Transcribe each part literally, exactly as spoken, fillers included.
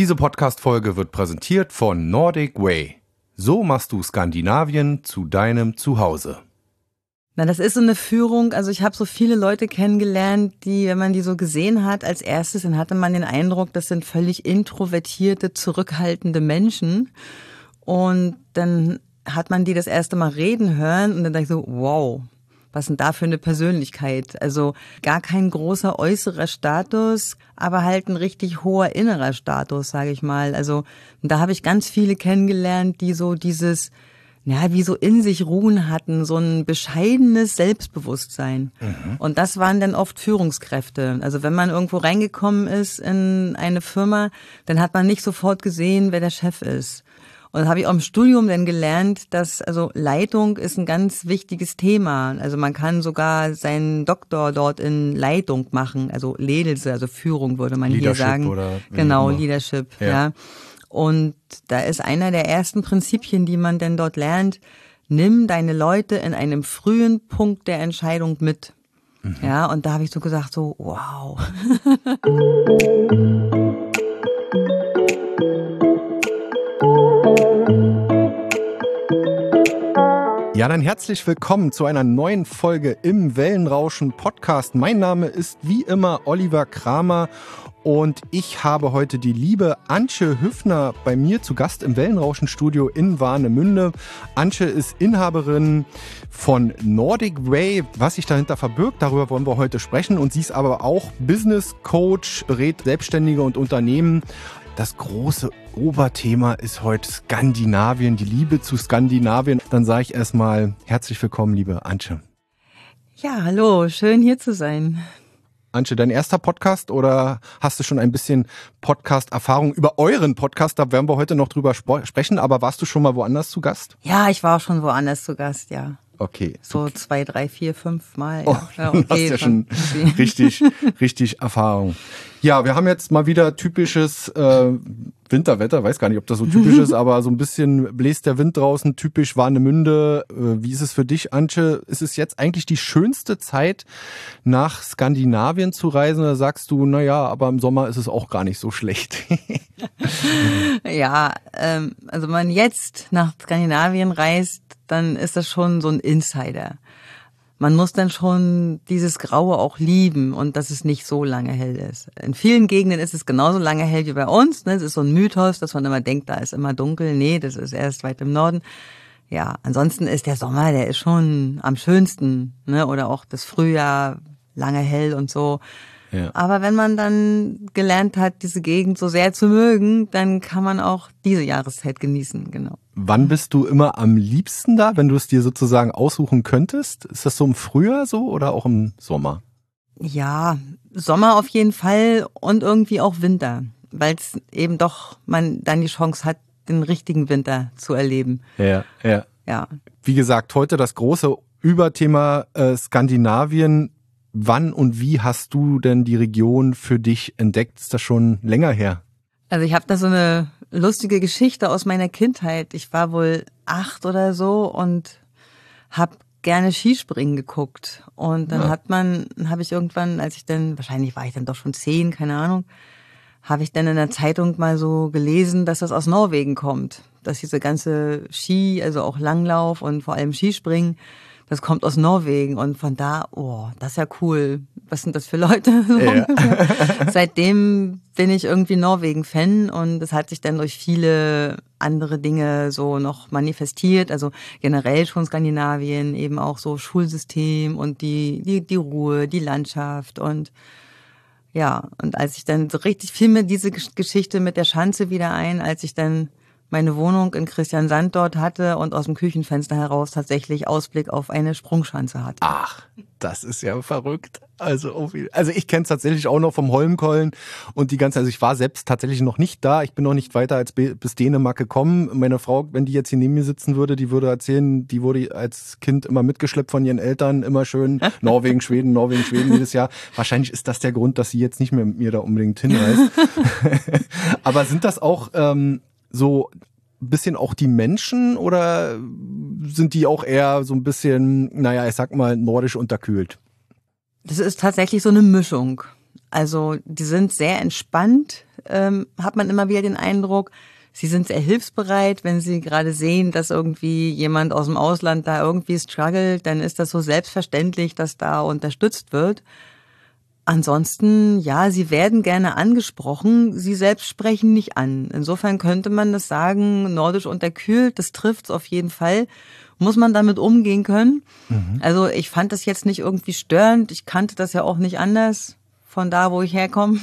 Diese Podcast-Folge wird präsentiert von Nordic Way. So machst du Skandinavien zu deinem Zuhause. Na, das ist so eine Führung, also ich habe so viele Leute kennengelernt, die, wenn man die so gesehen hat als erstes, dann hatte man den Eindruck, das sind völlig introvertierte, zurückhaltende Menschen. Und dann hat man die das erste Mal reden hören und dann dachte ich so, wow, was denn da für eine Persönlichkeit? Also gar kein großer äußerer Status, aber halt ein richtig hoher innerer Status, sage ich mal. Also da habe ich ganz viele kennengelernt, die so dieses, ja, wie so in sich ruhen hatten, so ein bescheidenes Selbstbewusstsein. Mhm. Und das waren dann oft Führungskräfte. Also wenn man irgendwo reingekommen ist in eine Firma, dann hat man nicht sofort gesehen, wer der Chef ist. Und das habe ich auch im Studium dann gelernt, dass also Leitung ist ein ganz wichtiges Thema. Also man kann sogar seinen Doktor dort in Leitung machen, also Ledelse, also Führung würde man Leadership hier sagen. Oder genau, Leadership, ja. ja. Und da ist einer der ersten Prinzipien, die man denn dort lernt, nimm deine Leute in einem frühen Punkt der Entscheidung mit. Mhm. Ja, und da habe ich so gesagt, so, wow. Ja, dann herzlich willkommen zu einer neuen Folge im Wellenrauschen Podcast. Mein Name ist wie immer Oliver Kramer und ich habe heute die liebe Antje Hüffner bei mir zu Gast im Wellenrauschen-Studio in Warnemünde. Antje ist Inhaberin von Nordic Way. Was sich dahinter verbirgt, darüber wollen wir heute sprechen. Und sie ist aber auch Business Coach, berät Selbstständige und Unternehmen. Das große Oberthema ist heute Skandinavien, die Liebe zu Skandinavien. Dann sage ich erstmal herzlich willkommen, liebe Antje. Ja, hallo, schön hier zu sein. Antje, dein erster Podcast oder hast du schon ein bisschen Podcast-Erfahrung über euren Podcast? Da werden wir heute noch drüber sp- sprechen, aber warst du schon mal woanders zu Gast? Ja, ich war auch schon woanders zu Gast, ja. Okay. So okay. zwei, drei, vier, fünf Mal. Oh, ja, okay, okay, hast ja schon richtig, richtig Erfahrung. Ja, wir haben jetzt mal wieder typisches äh, Winterwetter. Weiß gar nicht, ob das so typisch ist, aber so ein bisschen bläst der Wind draußen. Typisch Warnemünde. Äh, wie ist es für dich, Antje? Ist es jetzt eigentlich die schönste Zeit, nach Skandinavien zu reisen? Oder sagst du, na ja, aber im Sommer ist es auch gar nicht so schlecht? Ja, ähm, also wenn man jetzt nach Skandinavien reist, dann ist das schon so ein Insider. Man muss dann schon dieses Graue auch lieben und dass es nicht so lange hell ist. In vielen Gegenden ist es genauso lange hell wie bei uns. Ne? Es ist so ein Mythos, dass man immer denkt, da ist immer dunkel. Nee, das ist erst weit im Norden. Ja, ansonsten ist der Sommer, der ist schon am schönsten. Ne? Oder auch das Frühjahr, lange hell und so. Ja. Aber wenn man dann gelernt hat, diese Gegend so sehr zu mögen, dann kann man auch diese Jahreszeit genießen, genau. Wann bist du immer am liebsten da, wenn du es dir sozusagen aussuchen könntest? Ist das so im Frühjahr so oder auch im Sommer? Ja, Sommer auf jeden Fall und irgendwie auch Winter, weil es eben doch man dann die Chance hat, den richtigen Winter zu erleben. Ja, ja. Ja. Wie gesagt, heute das große Überthema äh, Skandinavien. Wann und wie hast du denn die Region für dich entdeckt? Ist das schon länger her? Also ich habe da so eine lustige Geschichte aus meiner Kindheit. Ich war wohl acht oder so und habe gerne Skispringen geguckt. Und dann ja. hat man, habe ich irgendwann, als ich dann, wahrscheinlich war ich dann doch schon zehn, keine Ahnung, habe ich dann in der Zeitung mal so gelesen, dass das aus Norwegen kommt. Dass diese ganze Ski, also auch Langlauf und vor allem Skispringen, das kommt aus Norwegen und von da, oh, das ist ja cool. Was sind das für Leute? Ja. Seitdem bin ich irgendwie Norwegen-Fan und das hat sich dann durch viele andere Dinge so noch manifestiert. Also generell schon Skandinavien, eben auch so Schulsystem und die, die, die Ruhe, die Landschaft und ja. Und als ich dann so richtig fiel mir diese Geschichte mit der Schanze wieder ein, als ich dann meine Wohnung in Christiansand dort hatte und aus dem Küchenfenster heraus tatsächlich Ausblick auf eine Sprungschanze hatte. Ach, das ist ja verrückt. Also, also ich kenne es tatsächlich auch noch vom Holmenkollen und die ganze, also ich war selbst tatsächlich noch nicht da. Ich bin noch nicht weiter als bis Dänemark gekommen. Meine Frau, wenn die jetzt hier neben mir sitzen würde, die würde erzählen, die wurde als Kind immer mitgeschleppt von ihren Eltern, immer schön Norwegen, Schweden, Norwegen, Schweden jedes Jahr. Wahrscheinlich ist das der Grund, dass sie jetzt nicht mehr mit mir da unbedingt hinreist. Aber sind das auch ähm, so ein bisschen auch die Menschen oder sind die auch eher so ein bisschen, naja, ich sag mal, nordisch unterkühlt? Das ist tatsächlich so eine Mischung. Also die sind sehr entspannt, ähm, hat man immer wieder den Eindruck. Sie sind sehr hilfsbereit, wenn sie gerade sehen, dass irgendwie jemand aus dem Ausland da irgendwie struggelt, dann ist das so selbstverständlich, dass da unterstützt wird. Ansonsten, ja, sie werden gerne angesprochen, sie selbst sprechen nicht an. Insofern könnte man das sagen, nordisch unterkühlt, das trifft's auf jeden Fall. Muss man damit umgehen können? Mhm. Also ich fand das jetzt nicht irgendwie störend, ich kannte das ja auch nicht anders von da, wo ich herkomme.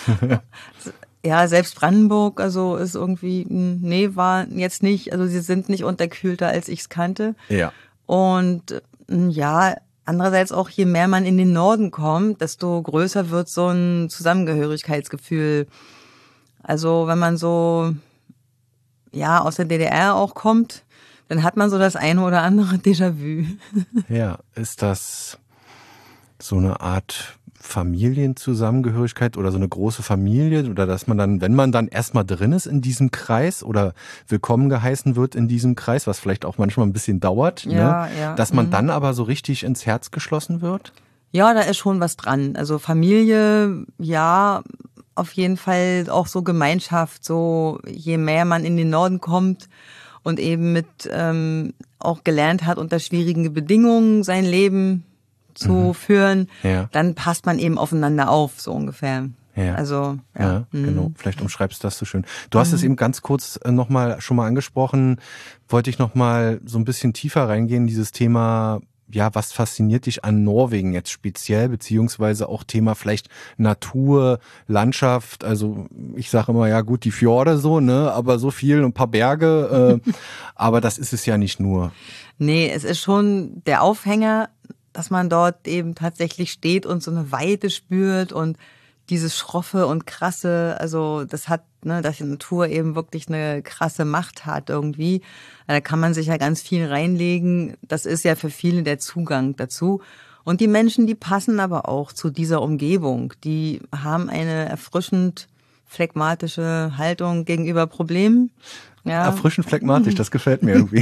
Ja, selbst Brandenburg, also ist irgendwie, nee, war jetzt nicht, also sie sind nicht unterkühlter, als ich es kannte. Ja. Und ja, andererseits auch, je mehr man in den Norden kommt, desto größer wird so ein Zusammengehörigkeitsgefühl. Also wenn man so, ja, aus der D D R auch kommt, dann hat man so das eine oder andere Déjà-vu. Ja, ist das so eine Art Familienzusammengehörigkeit oder so eine große Familie oder dass man dann, wenn man dann erstmal drin ist in diesem Kreis oder willkommen geheißen wird in diesem Kreis, was vielleicht auch manchmal ein bisschen dauert, ja, ne? Ja. Dass man mhm. dann aber so richtig ins Herz geschlossen wird? Ja, da ist schon was dran. Also Familie, ja, auf jeden Fall auch so Gemeinschaft, so je mehr man in den Norden kommt und eben mit ähm, auch gelernt hat, unter schwierigen Bedingungen sein Leben zu mhm. führen, ja. dann passt man eben aufeinander auf, so ungefähr. Ja. Also, ja. ja mhm. Genau. Vielleicht umschreibst du das so schön. Du hast mhm. es eben ganz kurz nochmal schon mal angesprochen. Wollte ich nochmal so ein bisschen tiefer reingehen, dieses Thema, ja, was fasziniert dich an Norwegen jetzt speziell, beziehungsweise auch Thema vielleicht Natur, Landschaft, also ich sage immer, ja gut, die Fjorde so, ne, aber so viel, ein paar Berge, äh, aber das ist es ja nicht nur. Nee, es ist schon der Aufhänger, dass man dort eben tatsächlich steht und so eine Weite spürt und dieses Schroffe und Krasse, also das hat, ne, dass die Natur eben wirklich eine krasse Macht hat irgendwie. Da kann man sich ja ganz viel reinlegen. Das ist ja für viele der Zugang dazu. Und die Menschen, die passen aber auch zu dieser Umgebung. Die haben eine erfrischend phlegmatische Haltung gegenüber Problemen. Ja. Erfrischend phlegmatisch, das gefällt mir irgendwie.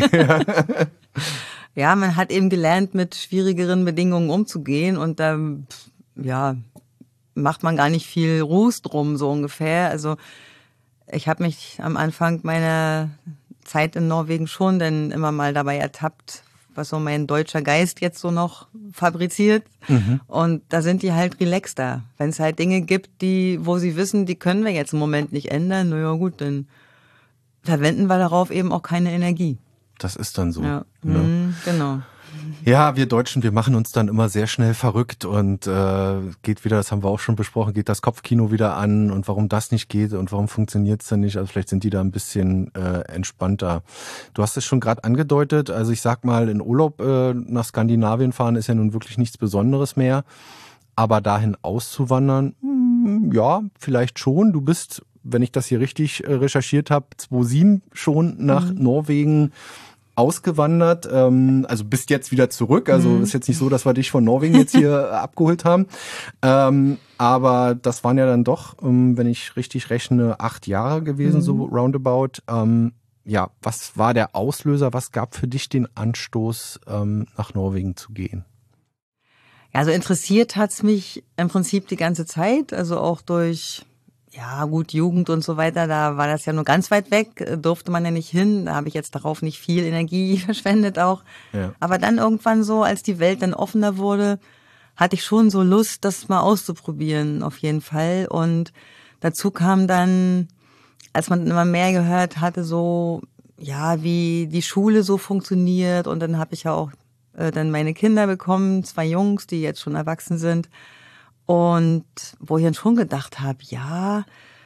Ja, man hat eben gelernt, mit schwierigeren Bedingungen umzugehen und da, ja, macht man gar nicht viel Ruß drum, so ungefähr. Also ich habe mich am Anfang meiner Zeit in Norwegen schon dann immer mal dabei ertappt, was so mein deutscher Geist jetzt so noch fabriziert. Mhm. Und da sind die halt relaxter. Wenn es halt Dinge gibt, die, wo sie wissen, die können wir jetzt im Moment nicht ändern, naja gut, dann verwenden wir darauf eben auch keine Energie. Das ist dann so. Ja, ne? mhm, genau. Ja, wir Deutschen, wir machen uns dann immer sehr schnell verrückt und äh, geht wieder, das haben wir auch schon besprochen, geht das Kopfkino wieder an und warum das nicht geht und warum funktioniert es denn nicht. Also vielleicht sind die da ein bisschen äh, entspannter. Du hast es schon gerade angedeutet, also ich sag mal, in Urlaub äh, nach Skandinavien fahren ist ja nun wirklich nichts Besonderes mehr. Aber dahin auszuwandern, mh, ja, vielleicht schon. Du bist, wenn ich das hier richtig äh, recherchiert habe, zweitausendsieben schon nach mhm. Norwegen ausgewandert, ähm, also bist jetzt wieder zurück, also mhm. ist jetzt nicht so, dass wir dich von Norwegen jetzt hier abgeholt haben, ähm, aber das waren ja dann doch, ähm, wenn ich richtig rechne, acht Jahre gewesen, mhm. so roundabout. Ähm, ja, was war der Auslöser, was gab für dich den Anstoß, ähm, nach Norwegen zu gehen? Ja, also interessiert hat's mich im Prinzip die ganze Zeit, also auch durch ja, gut, Jugend und so weiter, da war das ja nur ganz weit weg, durfte man ja nicht hin. Da habe ich jetzt darauf nicht viel Energie verschwendet auch. Ja. Aber dann irgendwann so, als die Welt dann offener wurde, hatte ich schon so Lust, das mal auszuprobieren, auf jeden Fall. Und dazu kam dann, als man immer mehr gehört hatte, so, ja, wie die Schule so funktioniert. Und dann habe ich ja auch äh, dann meine Kinder bekommen, zwei Jungs, die jetzt schon erwachsen sind. Und wo ich dann schon gedacht habe, ja,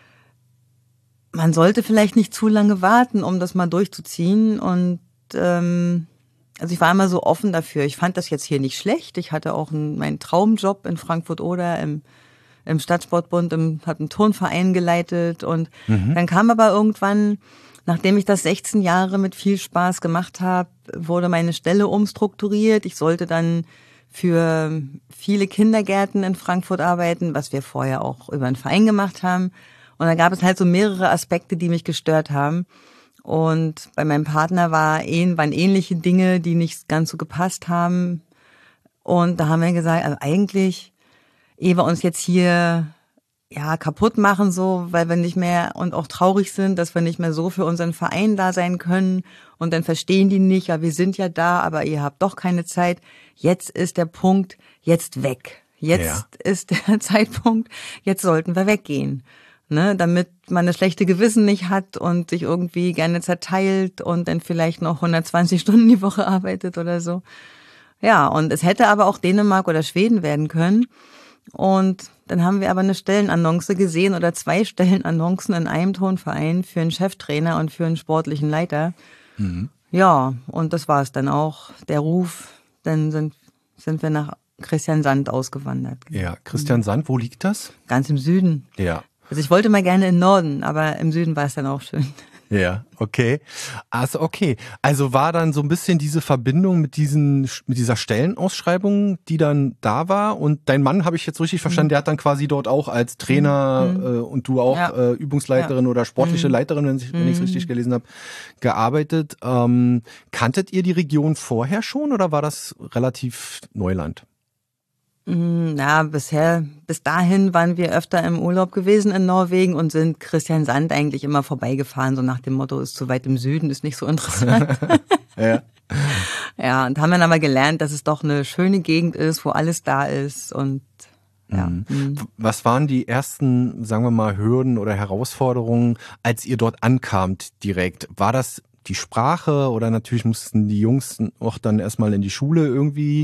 man sollte vielleicht nicht zu lange warten, um das mal durchzuziehen. Und ähm, also ich war immer so offen dafür. Ich fand das jetzt hier nicht schlecht. Ich hatte auch einen, meinen Traumjob in Frankfurt-Oder im, im Stadtsportbund, im, habe einen Turnverein geleitet. Und mhm. dann kam aber irgendwann, nachdem ich das sechzehn Jahre mit viel Spaß gemacht habe, wurde meine Stelle umstrukturiert. Ich sollte dann für viele Kindergärten in Frankfurt arbeiten, was wir vorher auch über einen Verein gemacht haben. Und da gab es halt so mehrere Aspekte, die mich gestört haben. Und bei meinem Partner war, waren ähnliche Dinge, die nicht ganz so gepasst haben. Und da haben wir gesagt, also eigentlich ehe wir uns jetzt hier ja kaputt machen, so, weil wir nicht mehr und auch traurig sind, dass wir nicht mehr so für unseren Verein da sein können. Und dann verstehen die nicht, ja, wir sind ja da, aber ihr habt doch keine Zeit. Jetzt ist der Punkt, jetzt weg. Jetzt ja. ist der Zeitpunkt, jetzt sollten wir weggehen. Ne, damit man das schlechte Gewissen nicht hat und sich irgendwie gerne zerteilt und dann vielleicht noch hundertzwanzig Stunden die Woche arbeitet oder so. Ja, und es hätte aber auch Dänemark oder Schweden werden können. Und dann haben wir aber eine Stellenannonce gesehen oder zwei Stellenannoncen in einem Turnverein für einen Cheftrainer und für einen sportlichen Leiter. Mhm. Ja, und das war es dann auch, der Ruf. Dann sind, sind wir nach Kristiansand ausgewandert. Ja, Kristiansand, wo liegt das? Ganz im Süden. Ja. Also ich wollte mal gerne in den Norden, aber im Süden war es dann auch schön. Ja, okay. Also okay. Also war dann so ein bisschen diese Verbindung mit diesen mit dieser Stellenausschreibung, die dann da war. Und dein Mann, habe ich jetzt richtig verstanden, mhm. der hat dann quasi dort auch als Trainer mhm. äh, und du auch ja. äh, Übungsleiterin ja. oder sportliche mhm. Leiterin, wenn ich es richtig gelesen habe, gearbeitet. Ähm, kanntet ihr die Region vorher schon oder war das relativ Neuland? Na, bisher, bis dahin waren wir öfter im Urlaub gewesen in Norwegen und sind Kristiansand eigentlich immer vorbeigefahren, so nach dem Motto, ist zu weit im Süden, ist nicht so interessant. ja. Ja, und haben dann aber gelernt, dass es doch eine schöne Gegend ist, wo alles da ist und ja. Mhm. Was waren die ersten, sagen wir mal, Hürden oder Herausforderungen, als ihr dort ankamt direkt? War das die Sprache oder natürlich mussten die Jungs auch dann erstmal in die Schule irgendwie,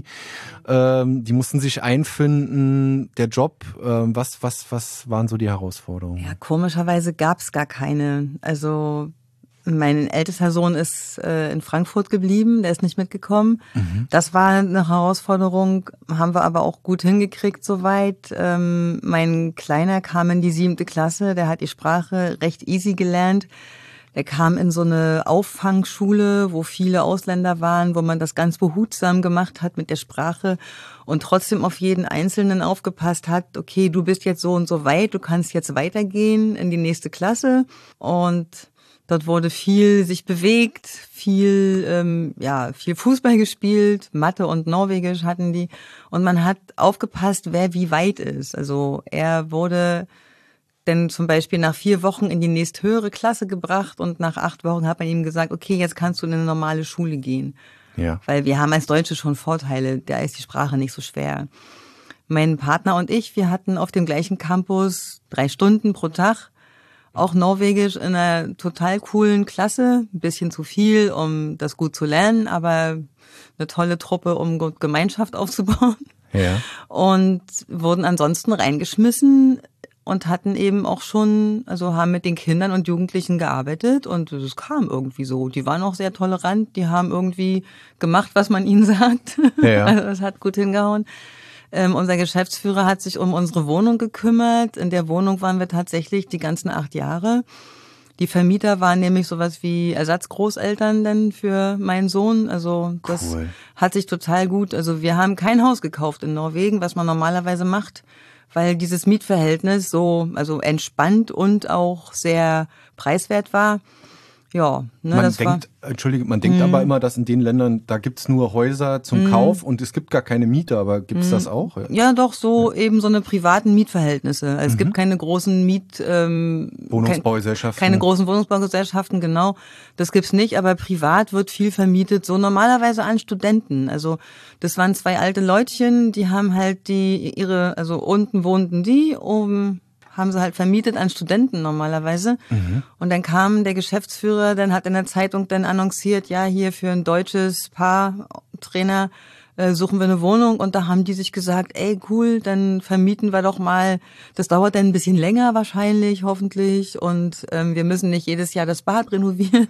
ähm, die mussten sich einfinden, der Job, ähm, was, was, was waren so die Herausforderungen? Ja, komischerweise gab's gar keine. Also mein ältester Sohn ist äh, in Frankfurt geblieben, der ist nicht mitgekommen. Mhm. Das war eine Herausforderung, haben wir aber auch gut hingekriegt soweit. Ähm, mein Kleiner kam in die siebte Klasse, der hat die Sprache recht easy gelernt. Er kam in so eine Auffangschule, wo viele Ausländer waren, wo man das ganz behutsam gemacht hat mit der Sprache und trotzdem auf jeden Einzelnen aufgepasst hat, okay, du bist jetzt so und so weit, du kannst jetzt weitergehen in die nächste Klasse. Und dort wurde viel sich bewegt, viel ähm, ja viel Fußball gespielt, Mathe und Norwegisch hatten die. Und man hat aufgepasst, wer wie weit ist. Also er wurde denn zum Beispiel nach vier Wochen in die nächsthöhere Klasse gebracht und nach acht Wochen hat man ihm gesagt, okay, jetzt kannst du in eine normale Schule gehen. Ja. Weil wir haben als Deutsche schon Vorteile, da ist die Sprache nicht so schwer. Mein Partner und ich, wir hatten auf dem gleichen Campus drei Stunden pro Tag, auch Norwegisch in einer total coolen Klasse, ein bisschen zu viel, um das gut zu lernen, aber eine tolle Truppe, um Gemeinschaft aufzubauen. Ja. Und wurden ansonsten reingeschmissen und hatten eben auch schon, also haben mit den Kindern und Jugendlichen gearbeitet und es kam irgendwie so. Die waren auch sehr tolerant, die haben irgendwie gemacht, was man ihnen sagt. Ja. Also das hat gut hingehauen. Ähm, unser Geschäftsführer hat sich um unsere Wohnung gekümmert. In der Wohnung waren wir tatsächlich die ganzen acht Jahre. Die Vermieter waren nämlich sowas wie Ersatzgroßeltern denn für meinen Sohn. Also das cool. Hat sich total gut, also wir haben kein Haus gekauft in Norwegen, was man normalerweise macht, weil dieses Mietverhältnis so also entspannt und auch sehr preiswert war. Ja, ne, man das denkt, war, Entschuldige, man denkt aber immer, dass in den Ländern, da gibt's nur Häuser zum mm. Kauf und es gibt gar keine Miete, aber gibt's mm. das auch? Ja, ja doch, so ja. eben so eine privaten Mietverhältnisse. Also mhm. Es gibt keine großen Miet... Ähm, Wohnungsbaugesellschaften. Keine großen Wohnungsbaugesellschaften, genau. Das gibt's nicht, aber privat wird viel vermietet, so normalerweise an Studenten. Also das waren zwei alte Leutchen, die haben halt die ihre, also unten wohnten die, oben haben sie halt vermietet an Studenten normalerweise. Mhm. Und dann kam der Geschäftsführer, dann hat in der Zeitung dann annonciert, ja, hier für ein deutsches Paar, Trainer, äh, suchen wir eine Wohnung. Und da haben die sich gesagt, ey, cool, dann vermieten wir doch mal. Das dauert dann ein bisschen länger wahrscheinlich, hoffentlich. Und ähm, wir müssen nicht jedes Jahr das Bad renovieren.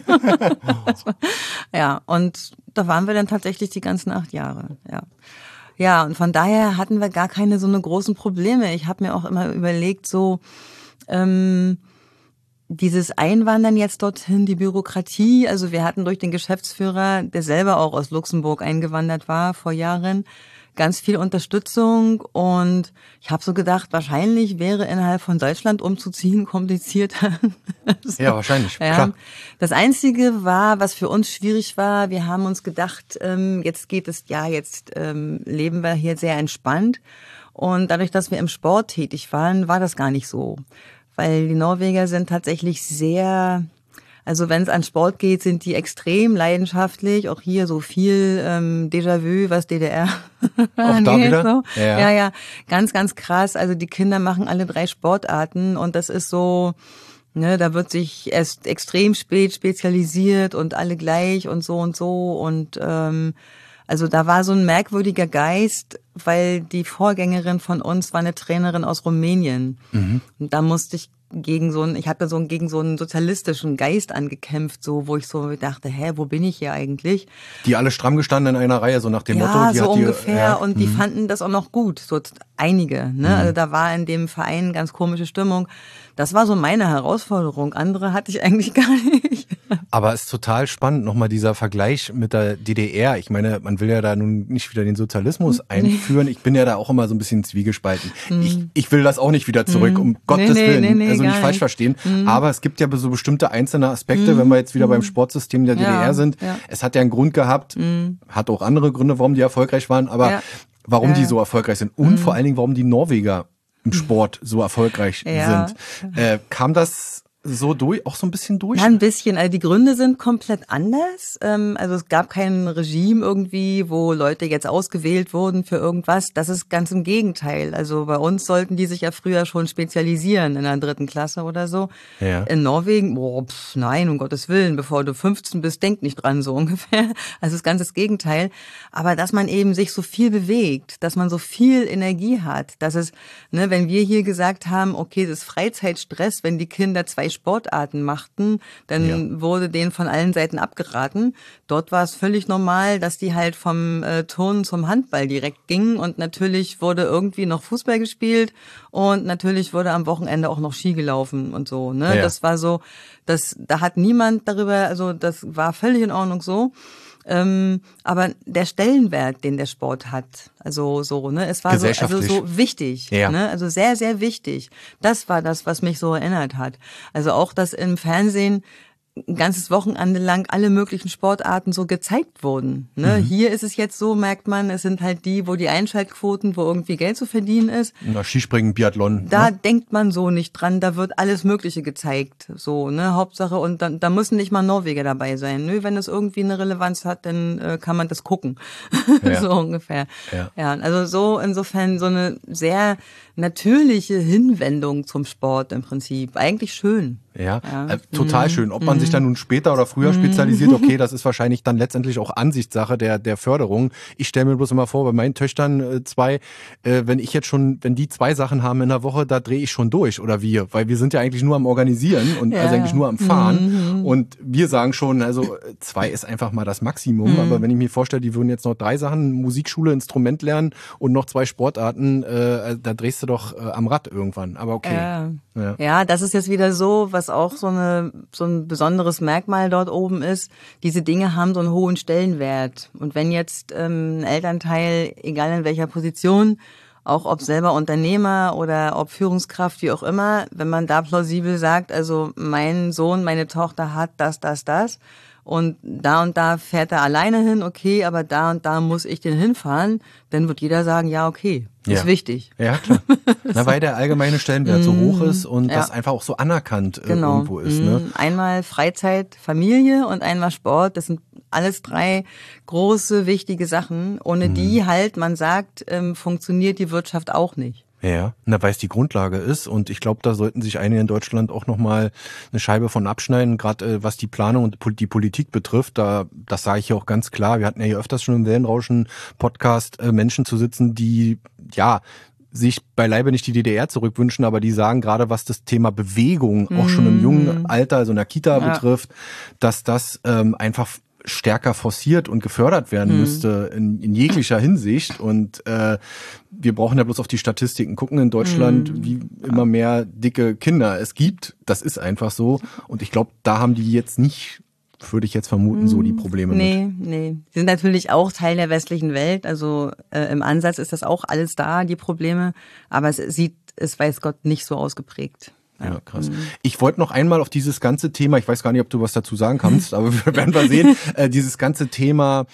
Ja, und da waren wir dann tatsächlich die ganzen acht Jahre, ja. Ja, und von daher hatten wir gar keine so eine großen Probleme. Ich habe mir auch immer überlegt, so ähm, dieses Einwandern jetzt dorthin, die Bürokratie. Also wir hatten durch den Geschäftsführer, der selber auch aus Luxemburg eingewandert war vor Jahren, ganz viel Unterstützung. Und ich habe so gedacht, wahrscheinlich wäre innerhalb von Deutschland umzuziehen komplizierter. So. Ja, wahrscheinlich, ja. Klar. Das Einzige war, was für uns schwierig war, wir haben uns gedacht, ähm, jetzt geht es, ja, jetzt ähm, leben wir hier sehr entspannt. Und dadurch, dass wir im Sport tätig waren, war das gar nicht so. Weil die Norweger sind tatsächlich sehr, also wenn es an Sport geht, sind die extrem leidenschaftlich. Auch hier so viel ähm, Déjà-vu, was D D R Auch da wieder? So. Ja. ja, ja, ganz, ganz krass. Also die Kinder machen alle drei Sportarten und das ist so, ne, da wird sich erst extrem spät spezialisiert und alle gleich und so und so und ähm, also da war so ein merkwürdiger Geist, weil die Vorgängerin von uns war eine Trainerin aus Rumänien. Mhm. Und da musste ich gegen so einen, ich hatte so gegen so einen sozialistischen Geist angekämpft, so wo ich so dachte, hä, wo bin ich hier eigentlich? Die alle stramm gestanden in einer Reihe, so nach dem ja, Motto. Die so hat ungefähr. Die, ja. Und die mhm. fanden das auch noch gut, so einige. Ne? Mhm. Also da war in dem Verein ganz komische Stimmung. Das war so meine Herausforderung. Andere hatte ich eigentlich gar nicht. Aber es ist total spannend, nochmal dieser Vergleich mit der D D R. Ich meine, man will ja da nun nicht wieder den Sozialismus einführen. Ich bin ja da auch immer so ein bisschen zwiegespalten. Mhm. Ich, ich will das auch nicht wieder zurück, um nee, Gottes nee, Willen. Nee, nee, also nicht falsch nicht. verstehen. Mhm. Aber es gibt ja so bestimmte einzelne Aspekte, mhm. wenn wir jetzt wieder mhm. beim Sportsystem der D D R ja, sind. Ja. Es hat ja einen Grund gehabt, mhm. hat auch andere Gründe, warum die erfolgreich waren, aber ja. warum ja. die so erfolgreich sind. Und mhm. vor allen Dingen, warum die Norweger im Sport so erfolgreich ja. sind. Äh, kam das so durch, auch so ein bisschen durch? Ja, ein bisschen. Also die Gründe sind komplett anders. Also es gab kein Regime irgendwie, wo Leute jetzt ausgewählt wurden für irgendwas. Das ist ganz im Gegenteil. Also bei uns sollten die sich ja früher schon spezialisieren in der dritten Klasse oder so. Ja. In Norwegen, boah, pf, nein, um Gottes Willen, bevor du fünfzehn bist, denk nicht dran, so ungefähr. Also das ganze Gegenteil. Aber dass man eben sich so viel bewegt, dass man so viel Energie hat, dass es, ne, wenn wir hier gesagt haben, okay, das ist Freizeitstress, wenn die Kinder zwei Sportarten machten, dann ja. wurde denen von allen Seiten abgeraten. Dort war es völlig normal, dass die halt vom äh, Turnen zum Handball direkt gingen und natürlich wurde irgendwie noch Fußball gespielt und natürlich wurde am Wochenende auch noch Ski gelaufen und so. Ne, ja. Das war so, das, da hat niemand darüber, also das war völlig in Ordnung so. Ähm, aber der Stellenwert, den der Sport hat, also so, ne, es war so, also so wichtig, ja. ne, also sehr, sehr wichtig. Das war das, was mich so erinnert hat. Also auch, dass im Fernsehen ein ganzes Wochenende lang alle möglichen Sportarten so gezeigt wurden. Ne? Mhm. Hier ist es jetzt so, merkt man, es sind halt die, wo die Einschaltquoten, wo irgendwie Geld zu verdienen ist. Na, Skispringen, Biathlon. Da ne? denkt man so nicht dran, da wird alles Mögliche gezeigt. So, ne, Hauptsache, und dann, da müssen nicht mal Norweger dabei sein. Nö, wenn es irgendwie eine Relevanz hat, dann äh, kann man das gucken. Ja. So ungefähr. Ja. ja, also so insofern so eine sehr natürliche Hinwendung zum Sport im Prinzip. Eigentlich schön. Ja, ja. Äh, total mhm. schön. Ob man mhm. sich dann nun später oder früher spezialisiert, okay, das ist wahrscheinlich dann letztendlich auch Ansichtssache der der Förderung. Ich stelle mir bloß immer vor, bei meinen Töchtern äh, zwei, äh, wenn ich jetzt schon, wenn die zwei Sachen haben in der Woche, da drehe ich schon durch oder wir, weil wir sind ja eigentlich nur am Organisieren und ja. also eigentlich nur am Fahren mhm. und wir sagen schon, also zwei ist einfach mal das Maximum, mhm. aber wenn ich mir vorstelle, die würden jetzt noch drei Sachen, Musikschule, Instrument lernen und noch zwei Sportarten, äh, da drehst du doch äh, am Rad irgendwann, aber okay. Ja. Ja. ja, das ist jetzt wieder so, was auch so eine so ein besonderes Merkmal dort oben ist. Diese Dinge haben so einen hohen Stellenwert. Und wenn jetzt ähm, ein Elternteil, egal in welcher Position, auch ob selber Unternehmer oder ob Führungskraft, wie auch immer, wenn man da plausibel sagt, also mein Sohn, meine Tochter hat das, das, das und da und da fährt er alleine hin, okay, aber da und da muss ich den hinfahren, dann wird jeder sagen, ja, okay. Ist ja. wichtig. Ja, klar. Na, weil der allgemeine Stellenwert so hoch ist und ja. das einfach auch so anerkannt genau. irgendwo ist. Ne? Einmal Freizeit, Familie und einmal Sport. Das sind alles drei große, wichtige Sachen. Ohne mhm. die halt, man sagt, ähm, funktioniert die Wirtschaft auch nicht. Ja, na, weil es die Grundlage ist und ich glaube, da sollten sich einige in Deutschland auch nochmal eine Scheibe von abschneiden, gerade äh, was die Planung und die Politik betrifft. Da, das sage ich hier auch ganz klar. Wir hatten ja hier öfters schon im Wellenrauschen-Podcast äh, Menschen zu sitzen, die ja sich beileibe nicht die D D R zurückwünschen, aber die sagen gerade, was das Thema Bewegung auch schon im jungen Alter, also in der Kita ja. betrifft, dass das ähm, einfach stärker forciert und gefördert werden hm. müsste in, in jeglicher Hinsicht. Und äh, wir brauchen ja bloß auf die Statistiken gucken in Deutschland, hm. wie immer mehr dicke Kinder es gibt. Das ist einfach so. Und ich glaube, da haben die jetzt nicht, würde ich jetzt vermuten, so die Probleme nee, mit. Nee, nee. Sie sind natürlich auch Teil der westlichen Welt. Also äh, im Ansatz ist das auch alles da, die Probleme. Aber es sieht, es weiß Gott, nicht so ausgeprägt. Ja, krass. Ich wollte noch einmal auf dieses ganze Thema, ich weiß gar nicht, ob du was dazu sagen kannst, aber wir werden mal sehen, äh, dieses ganze Thema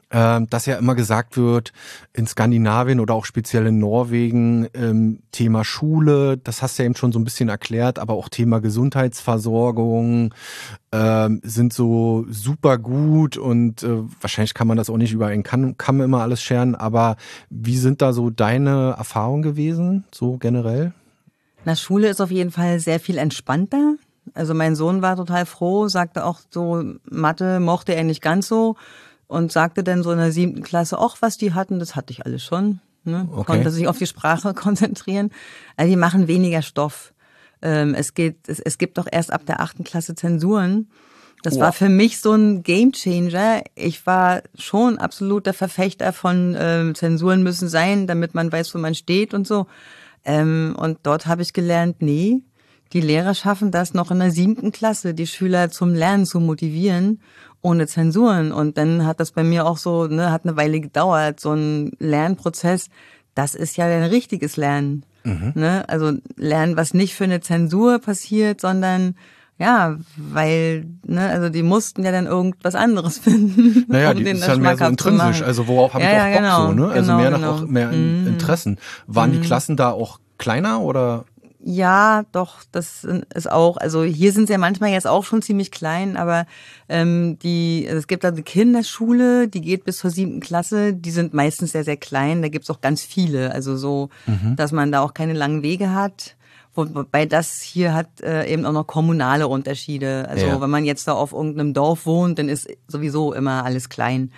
äh, dass ja immer gesagt wird, in Skandinavien oder auch speziell in Norwegen, ähm, Thema Schule, das hast du ja eben schon so ein bisschen erklärt, aber auch Thema Gesundheitsversorgung ähm, sind so super gut und äh, wahrscheinlich kann man das auch nicht über einen Kamm, Kamm immer alles scheren, aber wie sind da so deine Erfahrungen gewesen, so generell? Na, Schule ist auf jeden Fall sehr viel entspannter. Also mein Sohn war total froh, sagte auch so, Mathe mochte er nicht ganz so und sagte dann so in der siebten Klasse, ach, was die hatten, das hatte ich alles schon. Ne? Okay. Konnte sich auf die Sprache konzentrieren. Also die machen weniger Stoff. Ähm, es geht, es, es gibt doch erst ab der achten Klasse Zensuren. Das Oh. war für mich so ein Gamechanger. Ich war schon absoluter Verfechter von ähm, Zensuren müssen sein, damit man weiß, wo man steht und so. Ähm, und dort habe ich gelernt, nee, die Lehrer schaffen das noch in der siebten Klasse, die Schüler zum Lernen zu motivieren, ohne Zensuren. Und dann hat das bei mir auch so, ne, hat eine Weile gedauert, so ein Lernprozess. Das ist ja ein richtiges Lernen. Mhm. Ne? Also Lernen, was nicht für eine Zensur passiert, sondern ja, weil, ne, also die mussten ja dann irgendwas anderes finden. Naja, um die den ist dann mehr so intrinsisch, also worauf habe ja, ich auch ja, Bock genau, so, ne? Also genau, mehr nach genau. auch mehr Mhm. Interessen. Waren Mhm. die Klassen da auch kleiner oder? Ja, doch, das ist auch, also hier sind sie ja manchmal jetzt auch schon ziemlich klein, aber ähm, die, es gibt da eine Kinderschule, die geht bis zur siebten Klasse, die sind meistens sehr, sehr klein, da gibt's auch ganz viele, also so, mhm. dass man da auch keine langen Wege hat. Wobei das hier hat äh, eben auch noch kommunale Unterschiede. Also ja. Wenn man jetzt da auf irgendeinem Dorf wohnt, dann ist sowieso immer alles klein.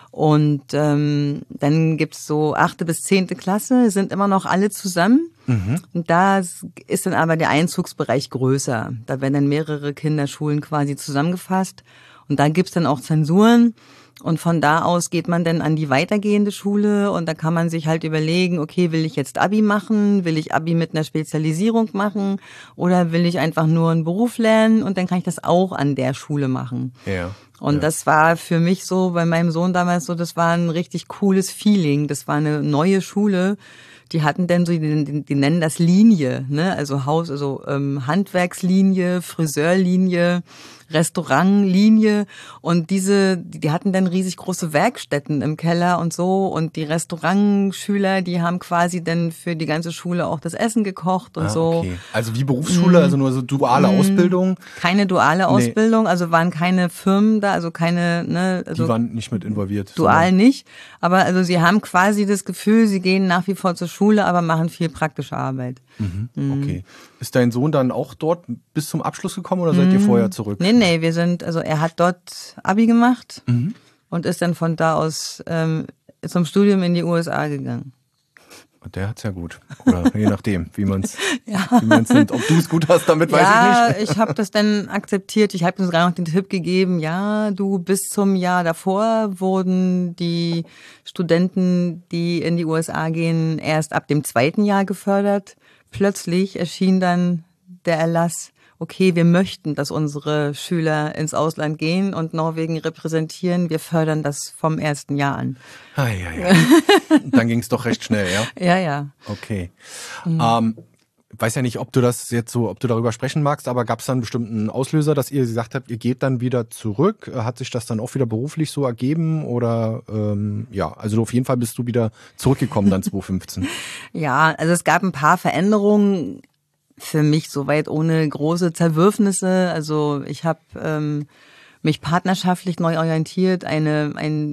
Und ähm, dann gibt's so achte bis zehnte Klasse, sind immer noch alle zusammen. Mhm. Und da ist dann aber der Einzugsbereich größer. Da werden dann mehrere Kinderschulen quasi zusammengefasst. Und da gibt's dann auch Zensuren. Und von da aus geht man dann an die weitergehende Schule und da kann man sich halt überlegen, okay, will ich jetzt Abi machen? Will ich Abi mit einer Spezialisierung machen? Oder will ich einfach nur einen Beruf lernen? Und dann kann ich das auch an der Schule machen. Ja. Und ja. Das war für mich so, bei meinem Sohn damals so, das war ein richtig cooles Feeling. Das war eine neue Schule. Die hatten dann so, die, die, die nennen das Linie, ne? Also Haus, also ähm, Handwerkslinie, Friseurlinie, Restaurantlinie und diese, die hatten dann riesig große Werkstätten im Keller und so und die Restaurantschüler, die haben quasi dann für die ganze Schule auch das Essen gekocht und ah, so. Okay. Also wie Berufsschule, mm. also nur so duale mm. Ausbildung? Keine duale nee. Ausbildung, also waren keine Firmen da, also keine, ne, also die waren nicht mit involviert. Dual nicht, aber also sie haben quasi das Gefühl, sie gehen nach wie vor zur Schule, aber machen viel praktische Arbeit. Mhm. Mm. Okay. Ist dein Sohn dann auch dort bis zum Abschluss gekommen oder seid mm. ihr vorher zurück? Nee, nee, wir sind, also er hat dort Abi gemacht mhm. und ist dann von da aus ähm, zum Studium in die U S A gegangen. Und der hat's ja gut. Oder je nachdem, wie man es ja. wie man's nimmt. Ob du es gut hast, damit weiß ja, ich nicht. Ja, ich habe das dann akzeptiert. Ich habe ihm sogar noch den Tipp gegeben, ja, du, bis zum Jahr davor wurden die Studenten, die in die U S A gehen, erst ab dem zweiten Jahr gefördert. Plötzlich erschien dann der Erlass, okay, wir möchten, dass unsere Schüler ins Ausland gehen und Norwegen repräsentieren. Wir fördern das vom ersten Jahr an. Ah, ja, ja. Dann ging es doch recht schnell, ja? Ja, ja. Okay. Mhm. Ähm, weiß ja nicht, ob du das jetzt so, ob du darüber sprechen magst, aber gab es dann einen bestimmten Auslöser, dass ihr gesagt habt, ihr geht dann wieder zurück? Hat sich das dann auch wieder beruflich so ergeben? Oder ähm, ja, also auf jeden Fall bist du wieder zurückgekommen dann zwanzig fünfzehn. Ja, also es gab ein paar Veränderungen. Für mich soweit ohne große Zerwürfnisse. Also ich habe ähm, mich partnerschaftlich neu orientiert. Eine ein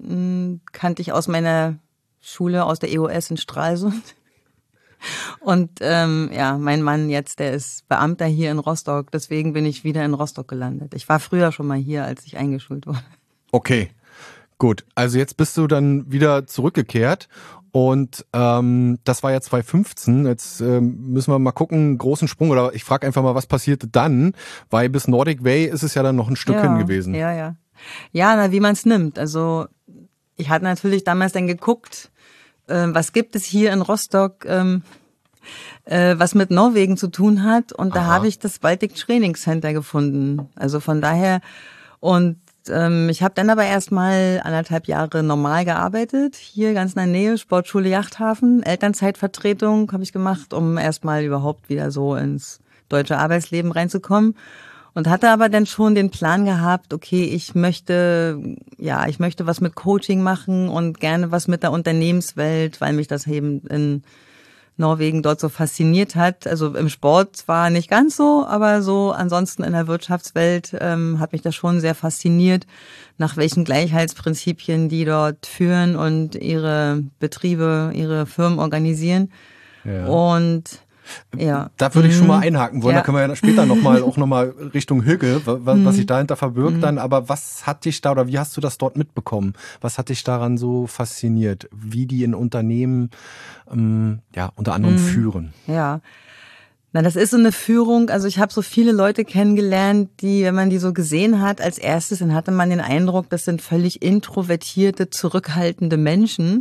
mh, kannte ich aus meiner Schule aus der E O S in Stralsund. Und ähm, ja, mein Mann jetzt, der ist Beamter hier in Rostock. Deswegen bin ich wieder in Rostock gelandet. Ich war früher schon mal hier, als ich eingeschult wurde. Okay, gut. Also jetzt bist du dann wieder zurückgekehrt. Und ähm, das war ja zwanzig fünfzehn, jetzt ähm, müssen wir mal gucken, großen Sprung, oder ich frage einfach mal, was passierte dann, weil bis Nordic Way ist es ja dann noch ein Stück ja, hin gewesen. Ja, ja. Ja, na, wie man es nimmt. Also ich hatte natürlich damals dann geguckt, äh, was gibt es hier in Rostock, ähm, äh, was mit Norwegen zu tun hat. Und da habe ich das Baltic Training Center gefunden. Also von daher, und ich habe dann aber erstmal anderthalb Jahre normal gearbeitet, hier ganz in der Nähe, Sportschule Yachthafen, Elternzeitvertretung habe ich gemacht, um erstmal überhaupt wieder so ins deutsche Arbeitsleben reinzukommen. Und hatte aber dann schon den Plan gehabt, okay, ich möchte, ja, ich möchte was mit Coaching machen und gerne was mit der Unternehmenswelt, weil mich das eben in Norwegen dort so fasziniert hat. Also im Sport zwar nicht ganz so, aber so ansonsten in der Wirtschaftswelt ähm, hat mich das schon sehr fasziniert, nach welchen Gleichheitsprinzipien die dort führen und ihre Betriebe, ihre Firmen organisieren. Ja. Und ja. Da würde ich schon mal einhaken wollen. Ja. Da können wir ja später nochmal auch nochmal Richtung Hügge, was, was sich dahinter verbirgt dann. Aber was hat dich da oder wie hast du das dort mitbekommen? Was hat dich daran so fasziniert? Wie die in Unternehmen ähm, ja unter anderem mhm. führen? Ja. Na, das ist so eine Führung. Also ich habe so viele Leute kennengelernt, die, wenn man die so gesehen hat, als erstes, dann hatte man den Eindruck, das sind völlig introvertierte, zurückhaltende Menschen.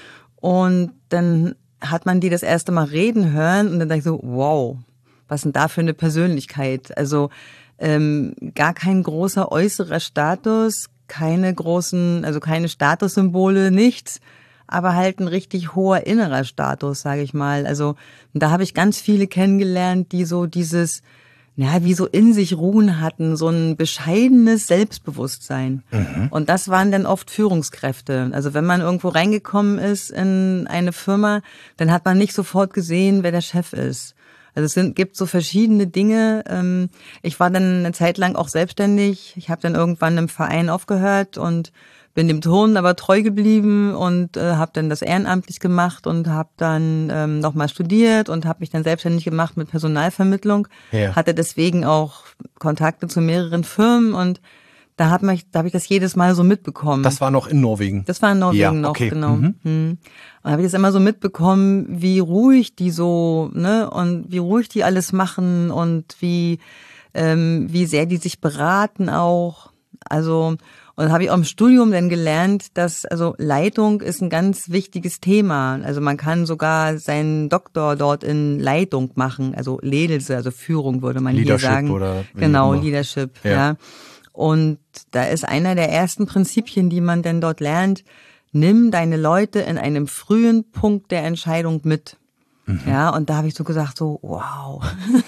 Und dann hat man die das erste Mal reden hören und dann dachte ich so, wow, was denn da für eine Persönlichkeit? Also ähm, gar kein großer äußerer Status, keine großen, also keine Statussymbole, nichts, aber halt ein richtig hoher innerer Status, sage ich mal. Also da habe ich ganz viele kennengelernt, die so dieses, ja, wie so in sich ruhen hatten, so ein bescheidenes Selbstbewusstsein. Mhm. Und das waren dann oft Führungskräfte. Also wenn man irgendwo reingekommen ist in eine Firma, dann hat man nicht sofort gesehen, wer der Chef ist. Also es sind, gibt so verschiedene Dinge. Ich war dann eine Zeit lang auch selbstständig. Ich habe dann irgendwann im Verein aufgehört und bin dem Turnen aber treu geblieben und äh, habe dann das ehrenamtlich gemacht und habe dann ähm, nochmal studiert und habe mich dann selbstständig gemacht mit Personalvermittlung. Ja. Hatte deswegen auch Kontakte zu mehreren Firmen und da habe ich, da hab ich das jedes Mal so mitbekommen. Das war noch in Norwegen? Das war in Norwegen ja, noch, okay. Genau. Mhm. Und da habe ich das immer so mitbekommen, wie ruhig die so, ne, und wie ruhig die alles machen und wie, ähm, wie sehr die sich beraten auch. Also und habe ich auch im Studium dann gelernt, dass also Leitung ist ein ganz wichtiges Thema. Also man kann sogar seinen Doktor dort in Leitung machen, also Ledelse, also Führung würde man hier sagen. Oder genau, Leadership, ja. ja. Und da ist einer der ersten Prinzipien, die man denn dort lernt, nimm deine Leute in einem frühen Punkt der Entscheidung mit. Mhm. Ja, und da habe ich so gesagt, so, wow.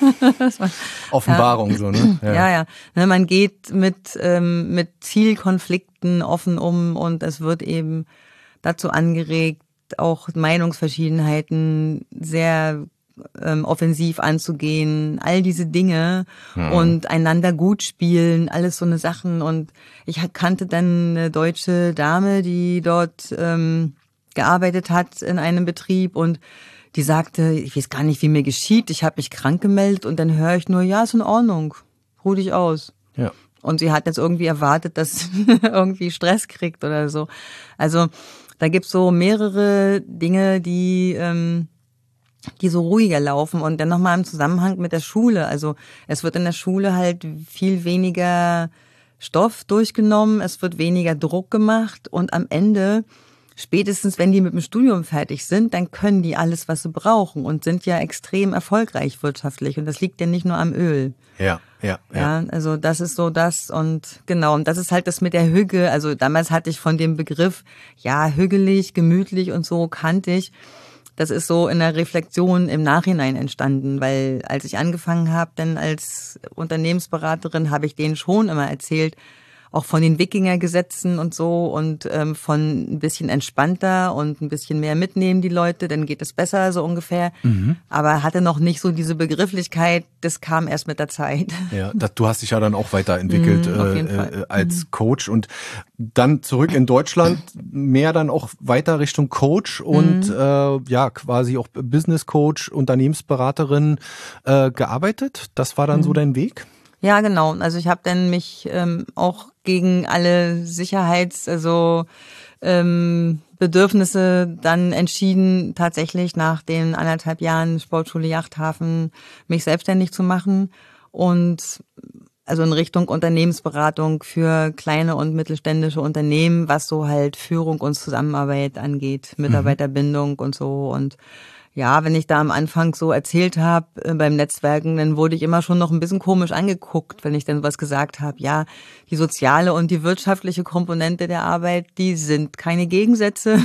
Das war, Offenbarung, ja. so, ne? Ja, ja. ja. Ne, man geht mit, ähm, mit Zielkonflikten offen um und es wird eben dazu angeregt, auch Meinungsverschiedenheiten sehr ähm, offensiv anzugehen, all diese Dinge mhm. und einander gut spielen, alles so eine Sachen. Und ich kannte dann eine deutsche Dame, die dort ähm, gearbeitet hat in einem Betrieb und die sagte, ich weiß gar nicht, wie mir geschieht, ich habe mich krank gemeldet und dann höre ich nur, ja, ist in Ordnung, ruh dich aus. Ja. Und sie hat jetzt irgendwie erwartet, dass irgendwie Stress kriegt oder so. Also da gibt's so mehrere Dinge, die ähm, die so ruhiger laufen. Und dann nochmal im Zusammenhang mit der Schule. Also es wird in der Schule halt viel weniger Stoff durchgenommen, es wird weniger Druck gemacht und am Ende spätestens, wenn die mit dem Studium fertig sind, dann können die alles, was sie brauchen und sind ja extrem erfolgreich wirtschaftlich. Und das liegt ja nicht nur am Öl. Ja, ja, ja. Ja, also das ist so das und genau. Und das ist halt das mit der Hügge. Also damals hatte ich von dem Begriff, ja, hügelig, gemütlich und so kannte ich. Das ist so in der Reflexion im Nachhinein entstanden, weil als ich angefangen habe, dann als Unternehmensberaterin, habe ich denen schon immer erzählt, auch von den Wikingergesetzen und so und ähm, von ein bisschen entspannter und ein bisschen mehr mitnehmen die Leute, dann geht es besser, so ungefähr. Mhm. Aber hatte noch nicht so diese Begrifflichkeit, das kam erst mit der Zeit. Ja, das, du hast dich ja dann auch weiterentwickelt mhm, auf jeden äh, Fall. als mhm. Coach und dann zurück in Deutschland, mehr dann auch weiter Richtung Coach und mhm. äh, ja, quasi auch Business Coach, Unternehmensberaterin äh, gearbeitet. Das war dann mhm. so dein Weg? Ja, genau. Also ich habe dann mich ähm, auch gegen alle Sicherheits-, also ähm, Bedürfnisse dann entschieden, tatsächlich nach den anderthalb Jahren Sportschule Yachthafen mich selbstständig zu machen und also in Richtung Unternehmensberatung für kleine und mittelständische Unternehmen, was so halt Führung und Zusammenarbeit angeht, Mitarbeiterbindung mhm. und so und Ja, wenn ich da am Anfang so erzählt habe äh, beim Netzwerken, dann wurde ich immer schon noch ein bisschen komisch angeguckt, wenn ich dann was gesagt habe. Ja, die soziale und die wirtschaftliche Komponente der Arbeit, die sind keine Gegensätze.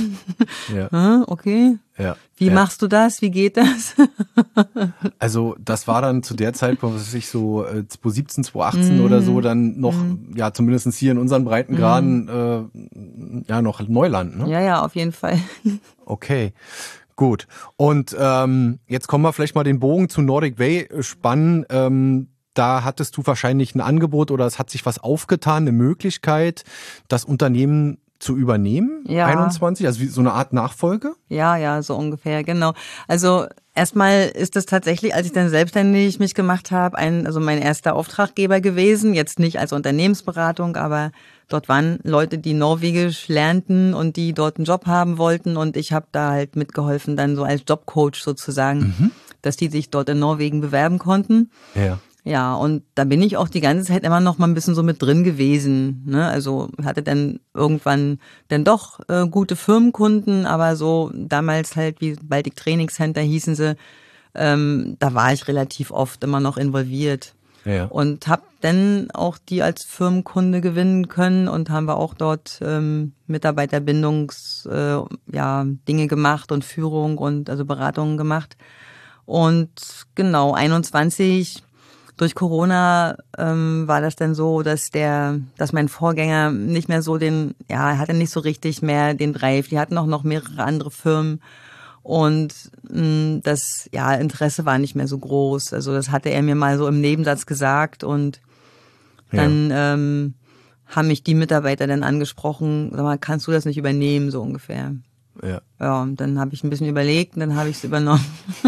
Ja. Okay. Ja. Wie ja. machst du das? Wie geht das? Also das war dann zu der Zeit, was weiß ich, so äh, zwanzig siebzehn, zwanzig achtzehn mm. oder so, dann noch, mm. ja zumindest hier in unseren Breitengraden, mm. äh, ja noch Neuland, ne? Ja, ja, auf jeden Fall. Okay. Gut, und ähm, jetzt kommen wir vielleicht mal den Bogen zu Nordic Way spannen. Ähm, da hattest du wahrscheinlich ein Angebot oder es hat sich was aufgetan, eine Möglichkeit, das Unternehmen zu übernehmen, ja. einundzwanzig, also wie so eine Art Nachfolge? Ja, ja, so ungefähr, genau. Also erstmal ist es tatsächlich, als ich dann selbstständig mich gemacht habe, ein, also mein erster Auftraggeber gewesen, jetzt nicht als Unternehmensberatung, aber dort waren Leute, die Norwegisch lernten und die dort einen Job haben wollten und ich habe da halt mitgeholfen, dann so als Jobcoach sozusagen, mhm. dass die sich dort in Norwegen bewerben konnten. Ja. Ja, und da bin ich auch die ganze Zeit immer noch mal ein bisschen so mit drin gewesen, ne? Also hatte dann irgendwann dann doch äh, gute Firmenkunden, aber so damals halt wie Baltic Training Center hießen sie, ähm, da war ich relativ oft immer noch involviert. Ja. Und habe dann auch die als Firmenkunde gewinnen können und haben wir auch dort ähm, Mitarbeiterbindungs äh, ja Dinge gemacht und Führung und also Beratungen gemacht. Und genau einundzwanzig durch Corona ähm, war das dann so, dass der, dass mein Vorgänger nicht mehr so den, ja, er hatte nicht so richtig mehr den Drive. Die hatten auch noch mehrere andere Firmen und mh, das, ja, Interesse war nicht mehr so groß. Also das hatte er mir mal so im Nebensatz gesagt und dann ja. ähm, haben mich die Mitarbeiter dann angesprochen, sag mal, kannst du das nicht übernehmen, so ungefähr. Ja. Ja, und dann habe ich ein bisschen überlegt und dann habe ich es übernommen.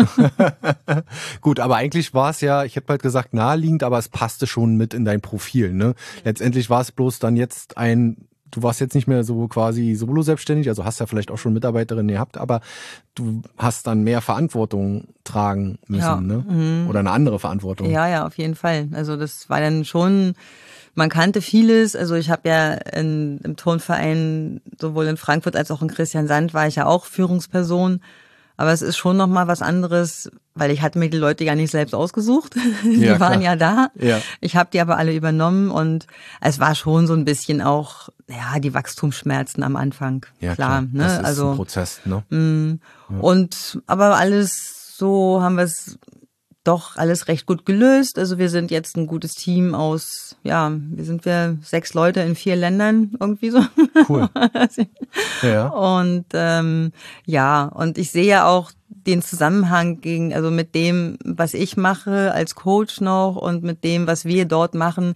Gut, aber eigentlich war es ja, ich hätte bald gesagt naheliegend, aber es passte schon mit in dein Profil, ne? Letztendlich war es bloß dann jetzt ein, du warst jetzt nicht mehr so quasi solo selbstständig, also hast ja vielleicht auch schon Mitarbeiterinnen gehabt, aber du hast dann mehr Verantwortung tragen müssen, ja. ne? Mhm. Oder eine andere Verantwortung. Ja, ja, auf jeden Fall. Also das war dann schon, man kannte vieles. Also ich habe ja in, im Turnverein sowohl in Frankfurt als auch in Christiansand war ich ja auch Führungsperson. Aber es ist schon nochmal was anderes, weil ich hatte mir die Leute ja nicht selbst ausgesucht. Die ja, waren klar. ja da. Ja. Ich habe die aber alle übernommen und es war schon so ein bisschen auch, ja, die Wachstumsschmerzen am Anfang. Ja, klar. klar. Ne? Das ist also, ein Prozess, ne? Mh, ja. Und aber alles so haben wir es doch alles recht gut gelöst. Also wir sind jetzt ein gutes Team aus, ja, wir sind wir sechs Leute in vier Ländern irgendwie so. Cool. ja. Und ähm, ja, und ich sehe ja auch den Zusammenhang gegen, also mit dem, was ich mache als Coach noch und mit dem, was wir dort machen.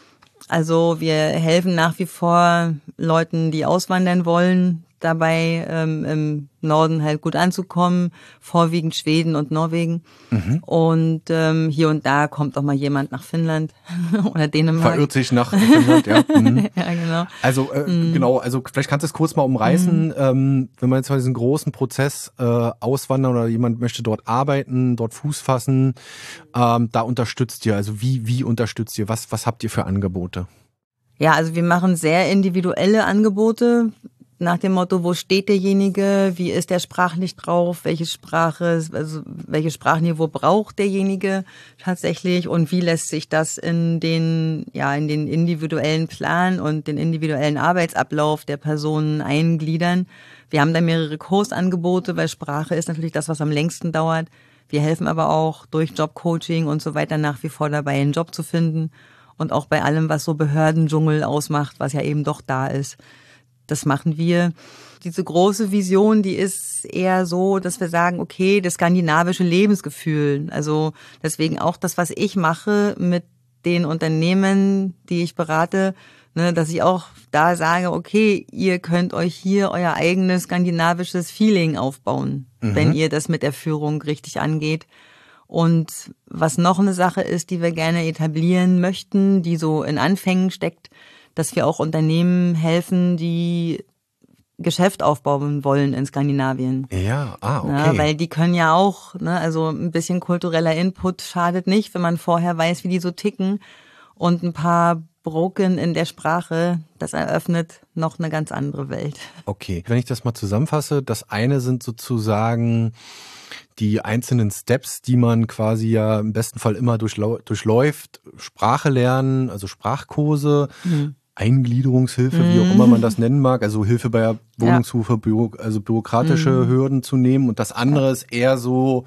Also wir helfen nach wie vor Leuten, die auswandern wollen, dabei ähm, im Norden halt gut anzukommen, vorwiegend Schweden und Norwegen. Mhm. Und ähm, hier und da kommt auch mal jemand nach Finnland oder Dänemark. Verirrt sich nach Finnland, ja. Mhm. ja, genau. Also äh, mhm. genau, also vielleicht kannst du es kurz mal umreißen, mhm. ähm, wenn man jetzt mal diesen großen Prozess äh, auswandern oder jemand möchte dort arbeiten, dort Fuß fassen, ähm, da unterstützt ihr, also wie wie unterstützt ihr, was was habt ihr für Angebote? Ja, also wir machen sehr individuelle Angebote. Nach dem Motto, wo steht derjenige, wie ist der sprachlich drauf, welche Sprache, also welches Sprachniveau braucht derjenige tatsächlich und wie lässt sich das in den, ja, in den individuellen Plan und den individuellen Arbeitsablauf der Personen eingliedern. Wir haben da mehrere Kursangebote, weil Sprache ist natürlich das, was am längsten dauert. Wir helfen aber auch durch Jobcoaching und so weiter nach wie vor dabei, einen Job zu finden und auch bei allem, was so Behördendschungel ausmacht, was ja eben doch da ist. Das machen wir. Diese große Vision, die ist eher so, dass wir sagen, okay, das skandinavische Lebensgefühl. Also deswegen auch das, was ich mache mit den Unternehmen, die ich berate, ne, dass ich auch da sage, okay, ihr könnt euch hier euer eigenes skandinavisches Feeling aufbauen, mhm. wenn ihr das mit der Führung richtig angeht. Und was noch eine Sache ist, die wir gerne etablieren möchten, die so in Anfängen steckt, dass wir auch Unternehmen helfen, die Geschäft aufbauen wollen in Skandinavien. Ja, ah, okay. Ja, weil die können ja auch, ne, also ein bisschen kultureller Input schadet nicht, wenn man vorher weiß, wie die so ticken und ein paar Broken in der Sprache, das eröffnet noch eine ganz andere Welt. Okay, wenn ich das mal zusammenfasse, das eine sind sozusagen die einzelnen Steps, die man quasi ja im besten Fall immer durchlau- durchläuft. Sprache lernen, also Sprachkurse, mhm. Eingliederungshilfe, mhm. wie auch immer man das nennen mag, also Hilfe bei der Wohnungssuche, ja. Büro, also bürokratische mhm. Hürden zu nehmen. Und das andere ist eher so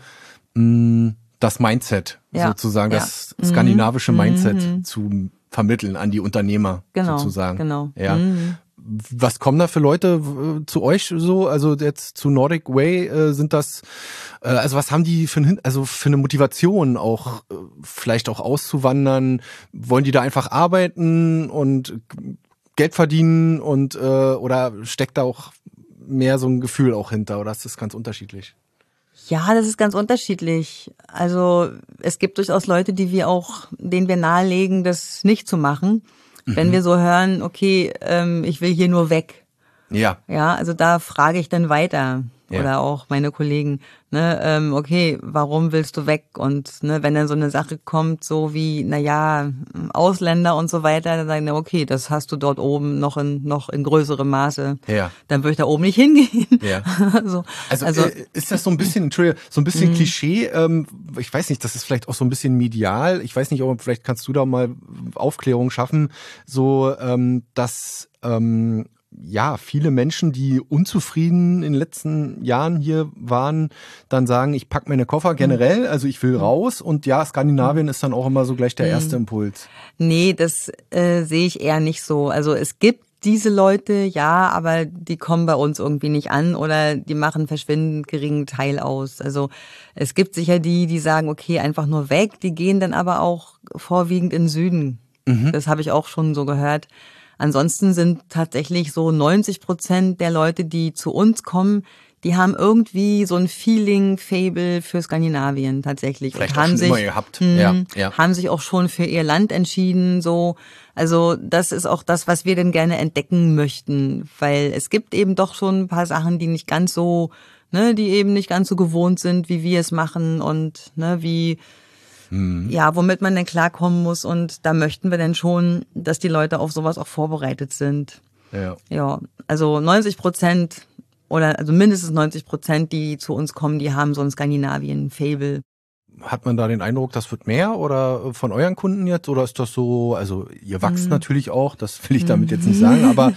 mh, das Mindset, ja. sozusagen, ja. das skandinavische mhm. Mindset zu vermitteln an die Unternehmer, genau, sozusagen. Genau. Ja. Mhm. Was kommen da für Leute äh, zu euch so? Also jetzt zu Nordic Way äh, sind das, äh, also was haben die für, ein, also für eine Motivation auch, äh, vielleicht auch auszuwandern? Wollen die da einfach arbeiten und Geld verdienen und äh, oder steckt da auch mehr so ein Gefühl auch hinter oder ist das ganz unterschiedlich? Ja, das ist ganz unterschiedlich. Also es gibt durchaus Leute, die wir auch, denen wir nahelegen, das nicht zu machen. Wenn wir so hören, okay, ähm, ich will hier nur weg. Ja. Ja, also da frage ich dann weiter. Ja. Oder auch meine Kollegen, ne, ähm, okay, warum willst du weg? Und ne, wenn dann so eine Sache kommt, so wie, na ja, Ausländer und so weiter, dann sagen wir, okay, das hast du dort oben noch in noch in größerem Maße. Ja. Dann würde ich da oben nicht hingehen. Ja. so, also also äh, ist das so ein bisschen, Entschuldigung, so ein bisschen Klischee? Ähm, ich weiß nicht, das ist vielleicht auch so ein bisschen medial. Ich weiß nicht, aber vielleicht kannst du da mal Aufklärung schaffen, so ähm, dass ähm, ja, viele Menschen, die unzufrieden in den letzten Jahren hier waren, dann sagen, ich pack meine Koffer generell, also ich will raus und ja, Skandinavien ist dann auch immer so gleich der erste Impuls. Nee, das äh, sehe ich eher nicht so. Also es gibt diese Leute, ja, aber die kommen bei uns irgendwie nicht an oder die machen einen verschwindend geringen Teil aus. Also es gibt sicher die, die sagen, okay, einfach nur weg, die gehen dann aber auch vorwiegend in den Süden. Mhm. Das habe ich auch schon so gehört. Ansonsten sind tatsächlich so neunzig Prozent der Leute, die zu uns kommen, die haben irgendwie so ein Feeling, Faible für Skandinavien tatsächlich. Vielleicht und auch haben schon sich, immer gehabt. Mh, ja, ja. haben sich auch schon für ihr Land entschieden. So, also das ist auch das, was wir denn gerne entdecken möchten, weil es gibt eben doch schon ein paar Sachen, die nicht ganz so, ne, die eben nicht ganz so gewohnt sind, wie wir es machen und ne, wie Mhm. ja, womit man denn klarkommen muss. Und da möchten wir dann schon, dass die Leute auf sowas auch vorbereitet sind. Ja. Ja, also neunzig Prozent oder also mindestens neunzig Prozent, die zu uns kommen, die haben so ein Skandinavien-Fable. Hat man da den Eindruck, das wird mehr oder von euren Kunden jetzt? Oder ist das so, also ihr wachst mhm. natürlich auch, das will ich damit jetzt nicht sagen, aber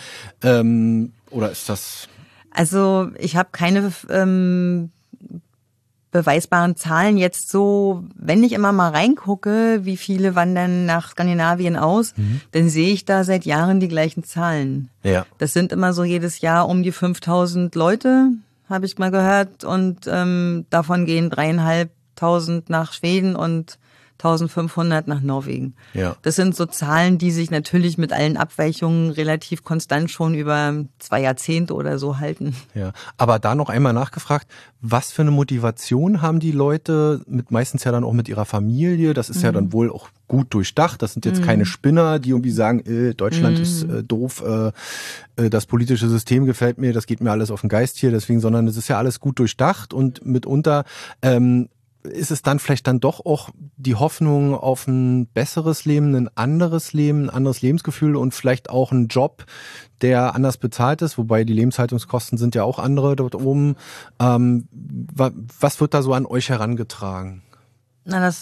ähm, oder ist das... Also ich habe keine... Ähm, beweisbaren Zahlen jetzt so, wenn ich immer mal reingucke, wie viele wandern nach Skandinavien aus, mhm. dann sehe ich da seit Jahren die gleichen Zahlen. Ja. Das sind immer so jedes Jahr um die fünftausend Leute, habe ich mal gehört, und ähm, davon gehen dreieinhalbtausend nach Schweden und eintausendfünfhundert nach Norwegen. Ja. Das sind so Zahlen, die sich natürlich mit allen Abweichungen relativ konstant schon über zwei Jahrzehnte oder so halten. Ja, aber da noch einmal nachgefragt, was für eine Motivation haben die Leute, mit meistens ja dann auch mit ihrer Familie, das ist mhm. ja dann wohl auch gut durchdacht, das sind jetzt mhm. keine Spinner, die irgendwie sagen, äh, Deutschland mhm. ist äh, doof, äh, das politische System gefällt mir, das geht mir alles auf den Geist hier, deswegen, sondern es ist ja alles gut durchdacht und mitunter ähm, ist es dann vielleicht dann doch auch die Hoffnung auf ein besseres Leben, ein anderes Leben, ein anderes Lebensgefühl und vielleicht auch ein Job, der anders bezahlt ist, wobei die Lebenshaltungskosten sind ja auch andere dort oben. Ähm, was wird da so an euch herangetragen? Na, das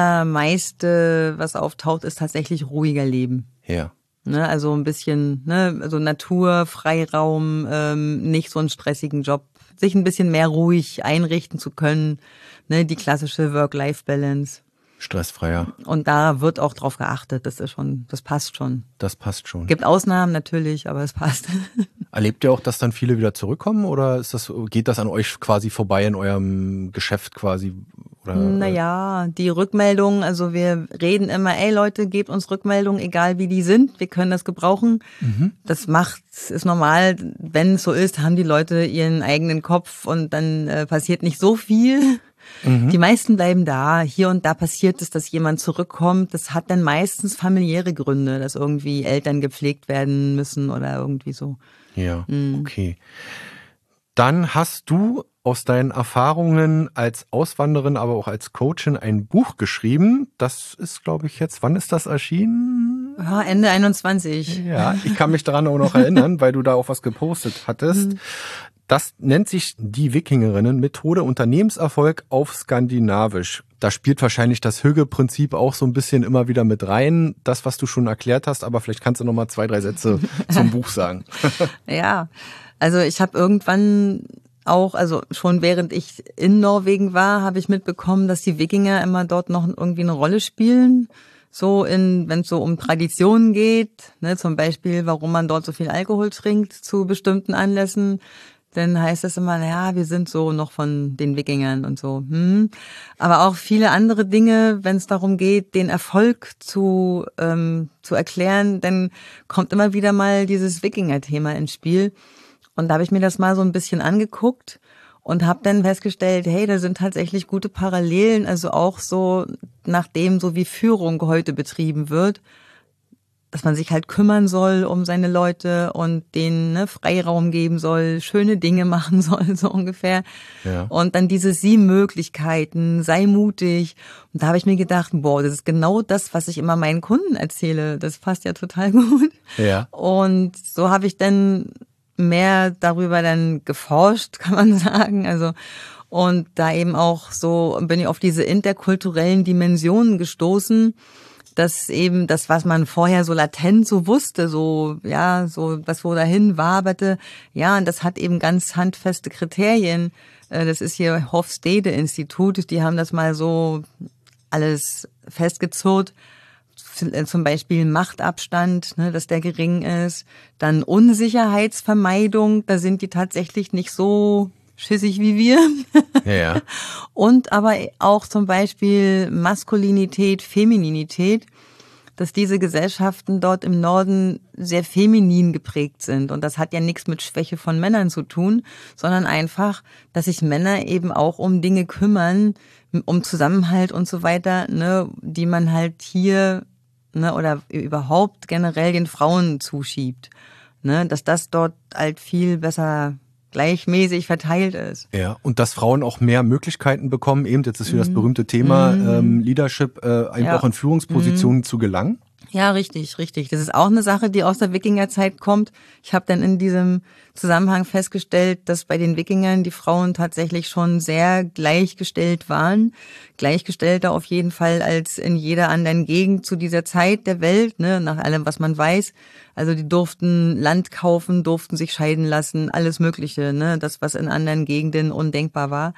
Allermeiste, was auftaucht, ist tatsächlich ruhiger Leben. Ja. Ne, also ein bisschen, ne, also Natur, Freiraum, ähm, nicht so einen stressigen Job, sich ein bisschen mehr ruhig einrichten zu können, ne, die klassische Work-Life-Balance. Stressfreier. Und da wird auch drauf geachtet, das ist schon, das passt schon. Das passt schon. Gibt Ausnahmen natürlich, aber es passt. Erlebt ihr auch, dass dann viele wieder zurückkommen oder ist das, geht das an euch quasi vorbei in eurem Geschäft quasi? Oder? Naja, die Rückmeldungen, also wir reden immer, ey Leute, gebt uns Rückmeldungen, egal wie die sind, wir können das gebrauchen. Mhm. Das macht, ist normal, wenn es so ist, haben die Leute ihren eigenen Kopf und dann äh, passiert nicht so viel. Mhm. Die meisten bleiben da. Hier und da passiert es, dass jemand zurückkommt. Das hat dann meistens familiäre Gründe, dass irgendwie Eltern gepflegt werden müssen oder irgendwie so. Ja, mhm. Okay. Dann hast du aus deinen Erfahrungen als Auswanderin, aber auch als Coachin ein Buch geschrieben. Das ist, glaube ich, jetzt, wann ist das erschienen? Ja, Ende einundzwanzig. Ja, ich kann mich daran auch noch erinnern, weil du da auch was gepostet hattest. Das nennt sich die Wikingerinnen Methode Unternehmenserfolg auf Skandinavisch. Da spielt wahrscheinlich das Hügge-Prinzip auch so ein bisschen immer wieder mit rein, das, was du schon erklärt hast, aber vielleicht kannst du noch mal zwei, drei Sätze zum Buch sagen. Ja, also ich habe irgendwann auch, also schon während ich in Norwegen war, habe ich mitbekommen, dass die Wikinger immer dort noch irgendwie eine Rolle spielen. So in, wenn es so um Traditionen geht, ne, zum Beispiel, warum man dort so viel Alkohol trinkt zu bestimmten Anlässen. Dann heißt es immer, naja, wir sind so noch von den Wikingern und so. Hm. Aber auch viele andere Dinge, wenn es darum geht, den Erfolg zu ähm, zu erklären, dann kommt immer wieder mal dieses Wikinger-Thema ins Spiel. Und da habe ich mir das mal so ein bisschen angeguckt und habe dann festgestellt, hey, da sind tatsächlich gute Parallelen, also auch so nach dem, so wie Führung heute betrieben wird, dass man sich halt kümmern soll um seine Leute und denen ne, Freiraum geben soll, schöne Dinge machen soll, so ungefähr. Ja. Und dann diese sieben Möglichkeiten, sei mutig. Und da habe ich mir gedacht, boah, das ist genau das, was ich immer meinen Kunden erzähle. Das passt ja total gut. Ja. Und so habe ich dann mehr darüber dann geforscht, kann man sagen. Also und da eben auch so bin ich auf diese interkulturellen Dimensionen gestoßen, dass eben das, was man vorher so latent so wusste, so, ja, so, was wo dahin waberte, ja, und das hat eben ganz handfeste Kriterien. Das ist hier Hofstede-Institut, die haben das mal so alles festgezurrt. Zum Beispiel Machtabstand, ne, dass der gering ist. Dann Unsicherheitsvermeidung, da sind die tatsächlich nicht so schissig wie wir. Ja. Und aber auch zum Beispiel Maskulinität, Femininität, dass diese Gesellschaften dort im Norden sehr feminin geprägt sind. Und das hat ja nichts mit Schwäche von Männern zu tun, sondern einfach, dass sich Männer eben auch um Dinge kümmern, um Zusammenhalt und so weiter, ne, die man halt hier ne, oder überhaupt generell den Frauen zuschiebt. Ne, dass das dort halt viel besser gleichmäßig verteilt ist. Ja, und dass Frauen auch mehr Möglichkeiten bekommen, eben, jetzt ist wieder das berühmte Thema, mm. ähm, Leadership, äh, einfach ja. auch in Führungspositionen mm. zu gelangen. Ja, richtig, richtig. Das ist auch eine Sache, die aus der Wikingerzeit kommt. Ich habe dann in diesem Zusammenhang festgestellt, dass bei den Wikingern die Frauen tatsächlich schon sehr gleichgestellt waren. Gleichgestellter auf jeden Fall als in jeder anderen Gegend zu dieser Zeit der Welt, ne, nach allem, was man weiß. Also die durften Land kaufen, durften sich scheiden lassen, alles Mögliche, ne, das, was in anderen Gegenden undenkbar war.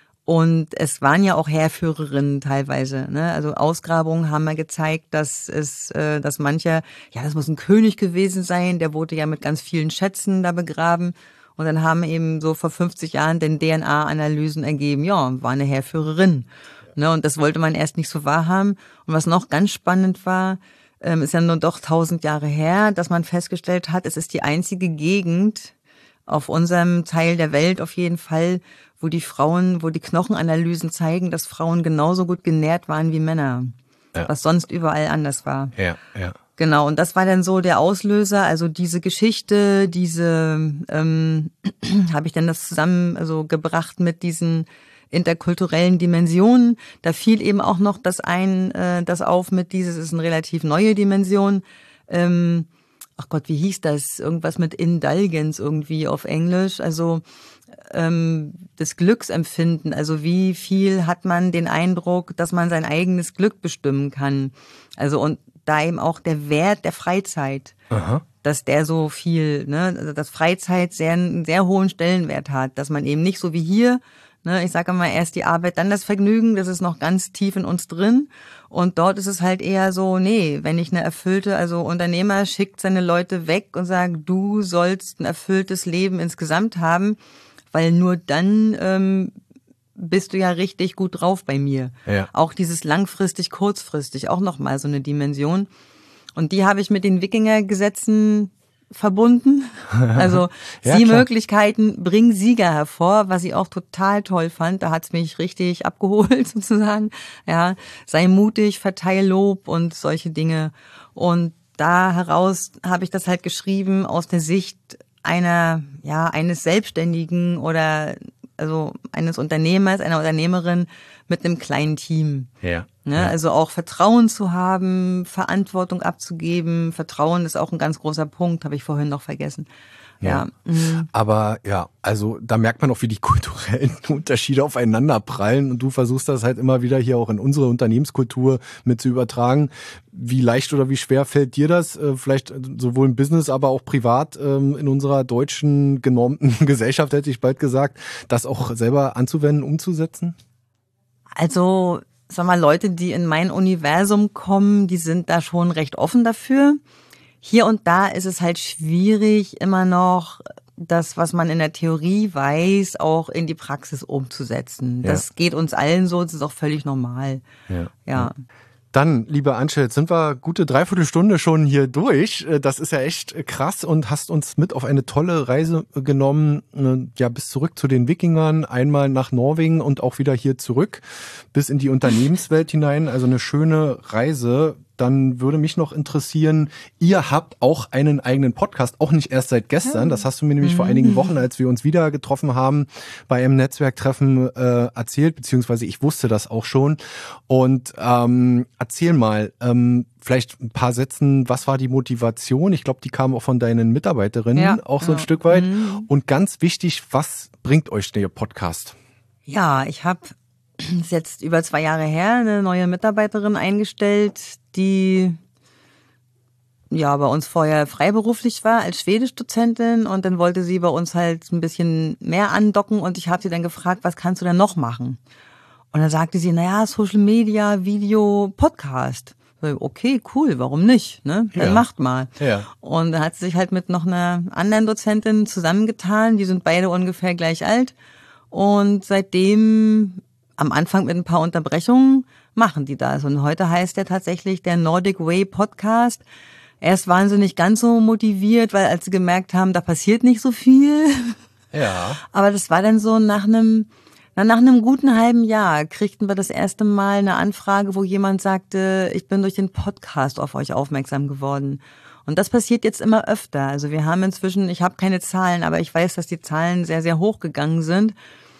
Und es waren ja auch Heerführerinnen teilweise, ne? Also Ausgrabungen haben ja gezeigt, dass es, äh, dass mancher, ja, das muss ein König gewesen sein, der wurde ja mit ganz vielen Schätzen da begraben. Und dann haben eben so vor fünfzig Jahren den D N A-Analysen ergeben, ja, war eine Heerführerin. Ne? Und das wollte man erst nicht so wahrhaben. Und was noch ganz spannend war, ähm, ist ja nur doch tausend Jahre her, dass man festgestellt hat, es ist die einzige Gegend auf unserem Teil der Welt auf jeden Fall, wo die Frauen, wo die Knochenanalysen zeigen, dass Frauen genauso gut genährt waren wie Männer, ja. was sonst überall anders war. Ja, ja. Genau, und das war dann so der Auslöser, also diese Geschichte, diese, ähm, habe ich dann das zusammen also gebracht mit diesen interkulturellen Dimensionen. Da fiel eben auch noch das ein, äh, das auf mit dieses ist eine relativ neue Dimension. Ähm, ach Gott, wie hieß das? Irgendwas mit Indulgence irgendwie auf Englisch. Also ähm, das Glücksempfinden. Also wie viel hat man den Eindruck, dass man sein eigenes Glück bestimmen kann? Also und da eben auch der Wert der Freizeit. Aha. Dass der so viel, ne, also dass Freizeit sehr einen sehr hohen Stellenwert hat, dass man eben nicht so wie hier, ne, ich sage immer erst die Arbeit, dann das Vergnügen, das ist noch ganz tief in uns drin und dort ist es halt eher so, nee, wenn ich eine erfüllte, also Unternehmer schickt seine Leute weg und sagt, du sollst ein erfülltes Leben insgesamt haben, weil nur dann ähm, bist du ja richtig gut drauf bei mir. Ja. Auch dieses langfristig, kurzfristig, auch nochmal so eine Dimension. Und die habe ich mit den Wikingergesetzen verbunden. Also ja, sie klar. Möglichkeiten bringen Sieger hervor, was ich auch total toll fand. Da hat's mich richtig abgeholt sozusagen. Ja, sei mutig, verteile Lob und solche Dinge. Und da heraus habe ich das halt geschrieben aus der Sicht einer, ja, eines Selbstständigen oder also eines Unternehmers, einer Unternehmerin mit einem kleinen Team. Ja. Ne? Ja. Also auch Vertrauen zu haben, Verantwortung abzugeben. Vertrauen ist auch ein ganz großer Punkt, habe ich vorhin noch vergessen. Ja. Ja. Mhm. Aber ja, also da merkt man auch, wie die kulturellen Unterschiede aufeinander prallen und du versuchst das halt immer wieder hier auch in unsere Unternehmenskultur mit zu übertragen. Wie leicht oder wie schwer fällt dir das, vielleicht sowohl im Business, aber auch privat in unserer deutschen genormten Gesellschaft, hätte ich bald gesagt, das auch selber anzuwenden, umzusetzen? Also, sag mal, Leute, die in mein Universum kommen, die sind da schon recht offen dafür. Hier und da ist es halt schwierig, immer noch das, was man in der Theorie weiß, auch in die Praxis umzusetzen. Ja. Das geht uns allen so, das ist auch völlig normal. Ja. ja. Dann, liebe Antje, jetzt sind wir gute Dreiviertelstunde schon hier durch. Das ist ja echt krass und hast uns mit auf eine tolle Reise genommen, ja, bis zurück zu den Wikingern, einmal nach Norwegen und auch wieder hier zurück, bis in die Unternehmenswelt hinein. Also eine schöne Reise. Dann würde mich noch interessieren, ihr habt auch einen eigenen Podcast, auch nicht erst seit gestern. Das hast du mir nämlich vor einigen Wochen, als wir uns wieder getroffen haben, bei einem Netzwerktreffen äh, erzählt, beziehungsweise ich wusste das auch schon. Und ähm, erzähl mal, ähm, vielleicht ein paar Sätzen, was war die Motivation? Ich glaube, die kam auch von deinen Mitarbeiterinnen, ja, auch so ein ja. Stück weit. Mhm. Und ganz wichtig, was bringt euch der Podcast? Ja, ich habe ist jetzt über zwei Jahre her, eine neue Mitarbeiterin eingestellt, die ja bei uns vorher freiberuflich war als Schwedischdozentin und dann wollte sie bei uns halt ein bisschen mehr andocken und ich habe sie dann gefragt, was kannst du denn noch machen? Und dann sagte sie, naja, Social Media, Video, Podcast. Okay, cool, warum nicht? Ne? Dann ja. macht mal. Ja. Und dann hat sie sich halt mit noch einer anderen Dozentin zusammengetan, die sind beide ungefähr gleich alt und seitdem am Anfang mit ein paar Unterbrechungen machen die das. Und heute heißt der tatsächlich der Nordic Way Podcast. Erst waren sie nicht ganz so motiviert, weil als sie gemerkt haben, da passiert nicht so viel. Ja. Aber das war dann so nach einem, na, nach einem guten halben Jahr kriegten wir das erste Mal eine Anfrage, wo jemand sagte, ich bin durch den Podcast auf euch aufmerksam geworden. Und das passiert jetzt immer öfter. Also wir haben inzwischen, ich habe keine Zahlen, aber ich weiß, dass die Zahlen sehr, sehr hoch gegangen sind.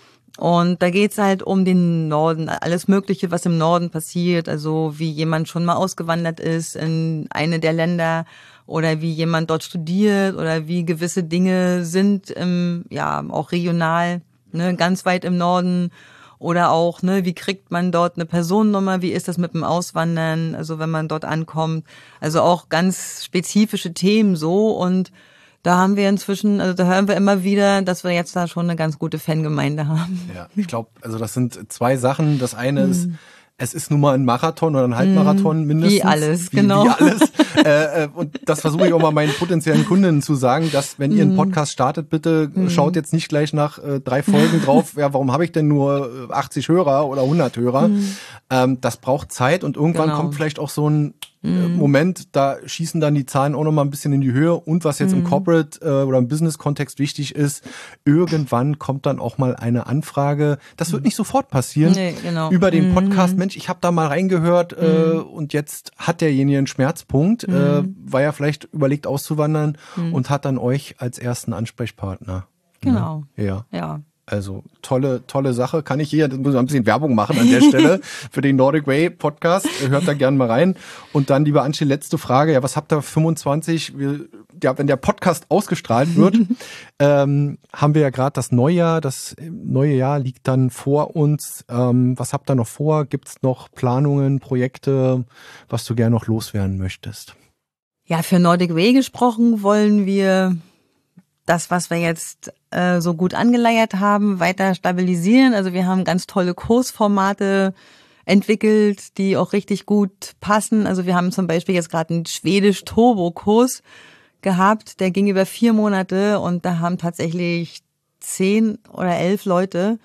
Und da geht's halt um den Norden, alles Mögliche, was im Norden passiert, also wie jemand schon mal ausgewandert ist in eine der Länder oder wie jemand dort studiert oder wie gewisse Dinge sind, im, ja, auch regional, ne, ganz weit im Norden oder auch, ne, wie kriegt man dort eine Personennummer, wie ist das mit dem Auswandern, also wenn man dort ankommt, also auch ganz spezifische Themen so und da haben wir inzwischen, also da hören wir immer wieder, dass wir jetzt da schon eine ganz gute Fangemeinde haben. Ja, ich glaube, also das sind zwei Sachen. Das eine hm. ist, es ist nun mal ein Marathon oder ein Halbmarathon mindestens. Wie alles, wie, genau. Wie alles. äh, und das versuche ich auch mal meinen potenziellen Kundinnen zu sagen, dass wenn ihr einen Podcast startet, bitte mm. schaut jetzt nicht gleich nach äh, drei Folgen drauf, ja, warum habe ich denn nur achtzig Hörer oder hundert Hörer? Mm. Ähm, das braucht Zeit und irgendwann genau. kommt vielleicht auch so ein Mm. Moment, da schießen dann die Zahlen auch noch mal ein bisschen in die Höhe und was jetzt mm. im Corporate äh, oder im Business-Kontext wichtig ist, irgendwann kommt dann auch mal eine Anfrage, das wird nicht sofort passieren, nee, genau. über den Podcast, mm. Mensch, ich habe da mal reingehört äh, mm. und jetzt hat derjenige einen Schmerzpunkt, mm. äh, weil er vielleicht überlegt auszuwandern mm. und hat dann euch als ersten Ansprechpartner. Genau. Ja. Ja. Also tolle, tolle Sache. Kann ich hier, das muss ich ein bisschen Werbung machen an der Stelle für den Nordic Way Podcast. Hört da gerne mal rein. Und dann, lieber Antje, letzte Frage. Ja, was habt ihr fünfundzwanzig? Wir, ja, wenn der Podcast ausgestrahlt wird, ähm, haben wir ja gerade das Neujahr. Das neue Jahr liegt dann vor uns. Ähm, was habt ihr noch vor? Gibt's noch Planungen, Projekte, was du gerne noch loswerden möchtest? Ja, für Nordic Way gesprochen wollen wir das, was wir jetzt äh, so gut angeleiert haben, weiter stabilisieren. Also wir haben ganz tolle Kursformate entwickelt, die auch richtig gut passen. Also wir haben zum Beispiel jetzt gerade einen Schwedisch-Turbo-Kurs gehabt, der ging über vier Monate und da haben tatsächlich zehn oder elf Leute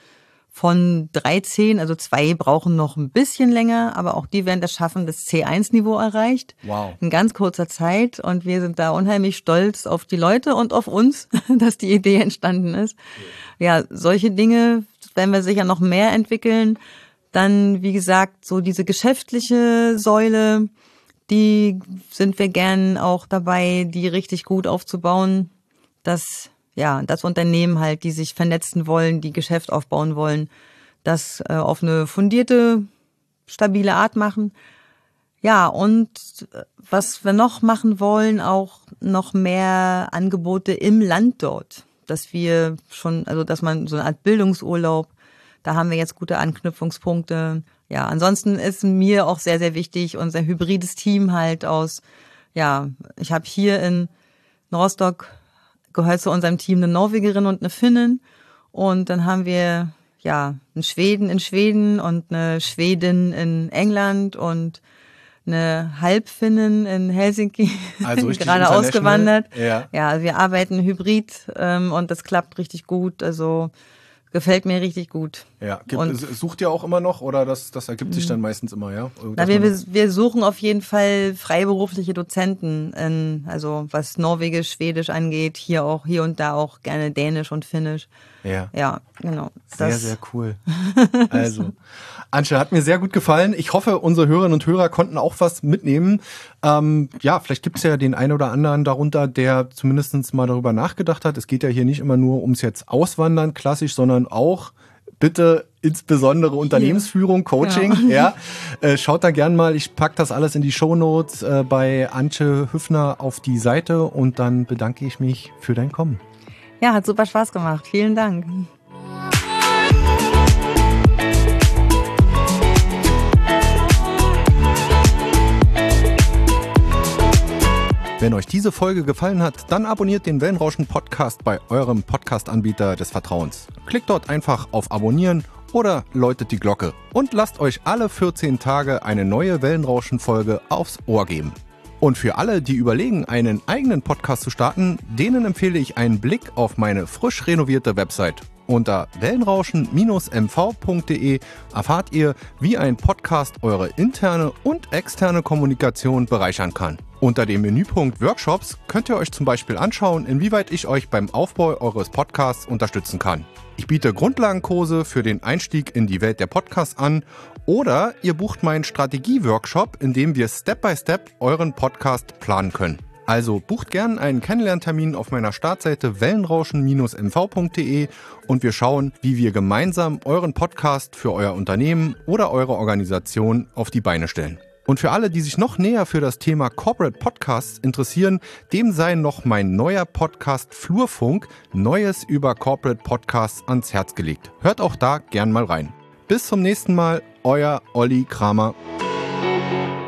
von dreizehn, also zwei brauchen noch ein bisschen länger, aber auch die werden das schaffen, das C eins Niveau erreicht. Wow. In ganz kurzer Zeit. Und wir sind da unheimlich stolz auf die Leute und auf uns, dass die Idee entstanden ist. Ja, solche Dinge werden wir sicher noch mehr entwickeln. Dann, wie gesagt, so diese geschäftliche Säule, die sind wir gern auch dabei, die richtig gut aufzubauen, dass ja, das Unternehmen halt, die sich vernetzen wollen, die Geschäft aufbauen wollen, das äh, auf eine fundierte, stabile Art machen. Ja, und was wir noch machen wollen, auch noch mehr Angebote im Land dort, dass wir schon, also dass man so eine Art Bildungsurlaub, da haben wir jetzt gute Anknüpfungspunkte. Ja, ansonsten ist mir auch sehr, sehr wichtig, unser hybrides Team halt aus, ja, ich habe hier in Rostock, gehört zu unserem Team eine Norwegerin und eine Finnin und dann haben wir, ja, einen Schweden in Schweden und eine Schwedin in England und eine Halbfinnin in Helsinki, also gerade ausgewandert. Ja. ja, wir arbeiten hybrid ähm, und das klappt richtig gut. Also gefällt mir richtig gut. Ja, Gibt, und, sucht ihr auch immer noch oder das, das ergibt sich dann meistens immer, ja? Na, wir, wir suchen auf jeden Fall freiberufliche Dozenten, in, also was Norwegisch, Schwedisch angeht, hier auch, hier und da auch gerne Dänisch und Finnisch. Ja. Ja, genau. Sehr, das. sehr cool. Also, Antje, hat mir sehr gut gefallen. Ich hoffe, unsere Hörerinnen und Hörer konnten auch was mitnehmen. Ähm, ja, vielleicht gibt es ja den einen oder anderen darunter, der zumindest mal darüber nachgedacht hat. Es geht ja hier nicht immer nur ums jetzt Auswandern klassisch, sondern auch bitte insbesondere Unternehmensführung, Coaching. Ja. ja. Äh, schaut da gern mal, ich pack das alles in die Shownotes äh, bei Antje Hüffner auf die Seite und dann bedanke ich mich für dein Kommen. Ja, hat super Spaß gemacht. Vielen Dank. Wenn euch diese Folge gefallen hat, dann abonniert den Wellenrauschen Podcast bei eurem Podcast-Anbieter des Vertrauens. Klickt dort einfach auf Abonnieren oder läutet die Glocke und lasst euch alle vierzehn Tage eine neue Wellenrauschen-Folge aufs Ohr geben. Und für alle, die überlegen, einen eigenen Podcast zu starten, denen empfehle ich einen Blick auf meine frisch renovierte Website. Unter wellenrauschen Bindestrich m v punkt de erfahrt ihr, wie ein Podcast eure interne und externe Kommunikation bereichern kann. Unter dem Menüpunkt Workshops könnt ihr euch zum Beispiel anschauen, inwieweit ich euch beim Aufbau eures Podcasts unterstützen kann. Ich biete Grundlagenkurse für den Einstieg in die Welt der Podcasts an oder ihr bucht meinen Strategie-Workshop, in dem wir Step by Step euren Podcast planen können. Also bucht gern einen Kennenlerntermin auf meiner Startseite wellenrauschen Bindestrich m v punkt de und wir schauen, wie wir gemeinsam euren Podcast für euer Unternehmen oder eure Organisation auf die Beine stellen. Und für alle, die sich noch näher für das Thema Corporate Podcasts interessieren, dem sei noch mein neuer Podcast Flurfunk, Neues über Corporate Podcasts ans Herz gelegt. Hört auch da gern mal rein. Bis zum nächsten Mal, euer Olli Kramer.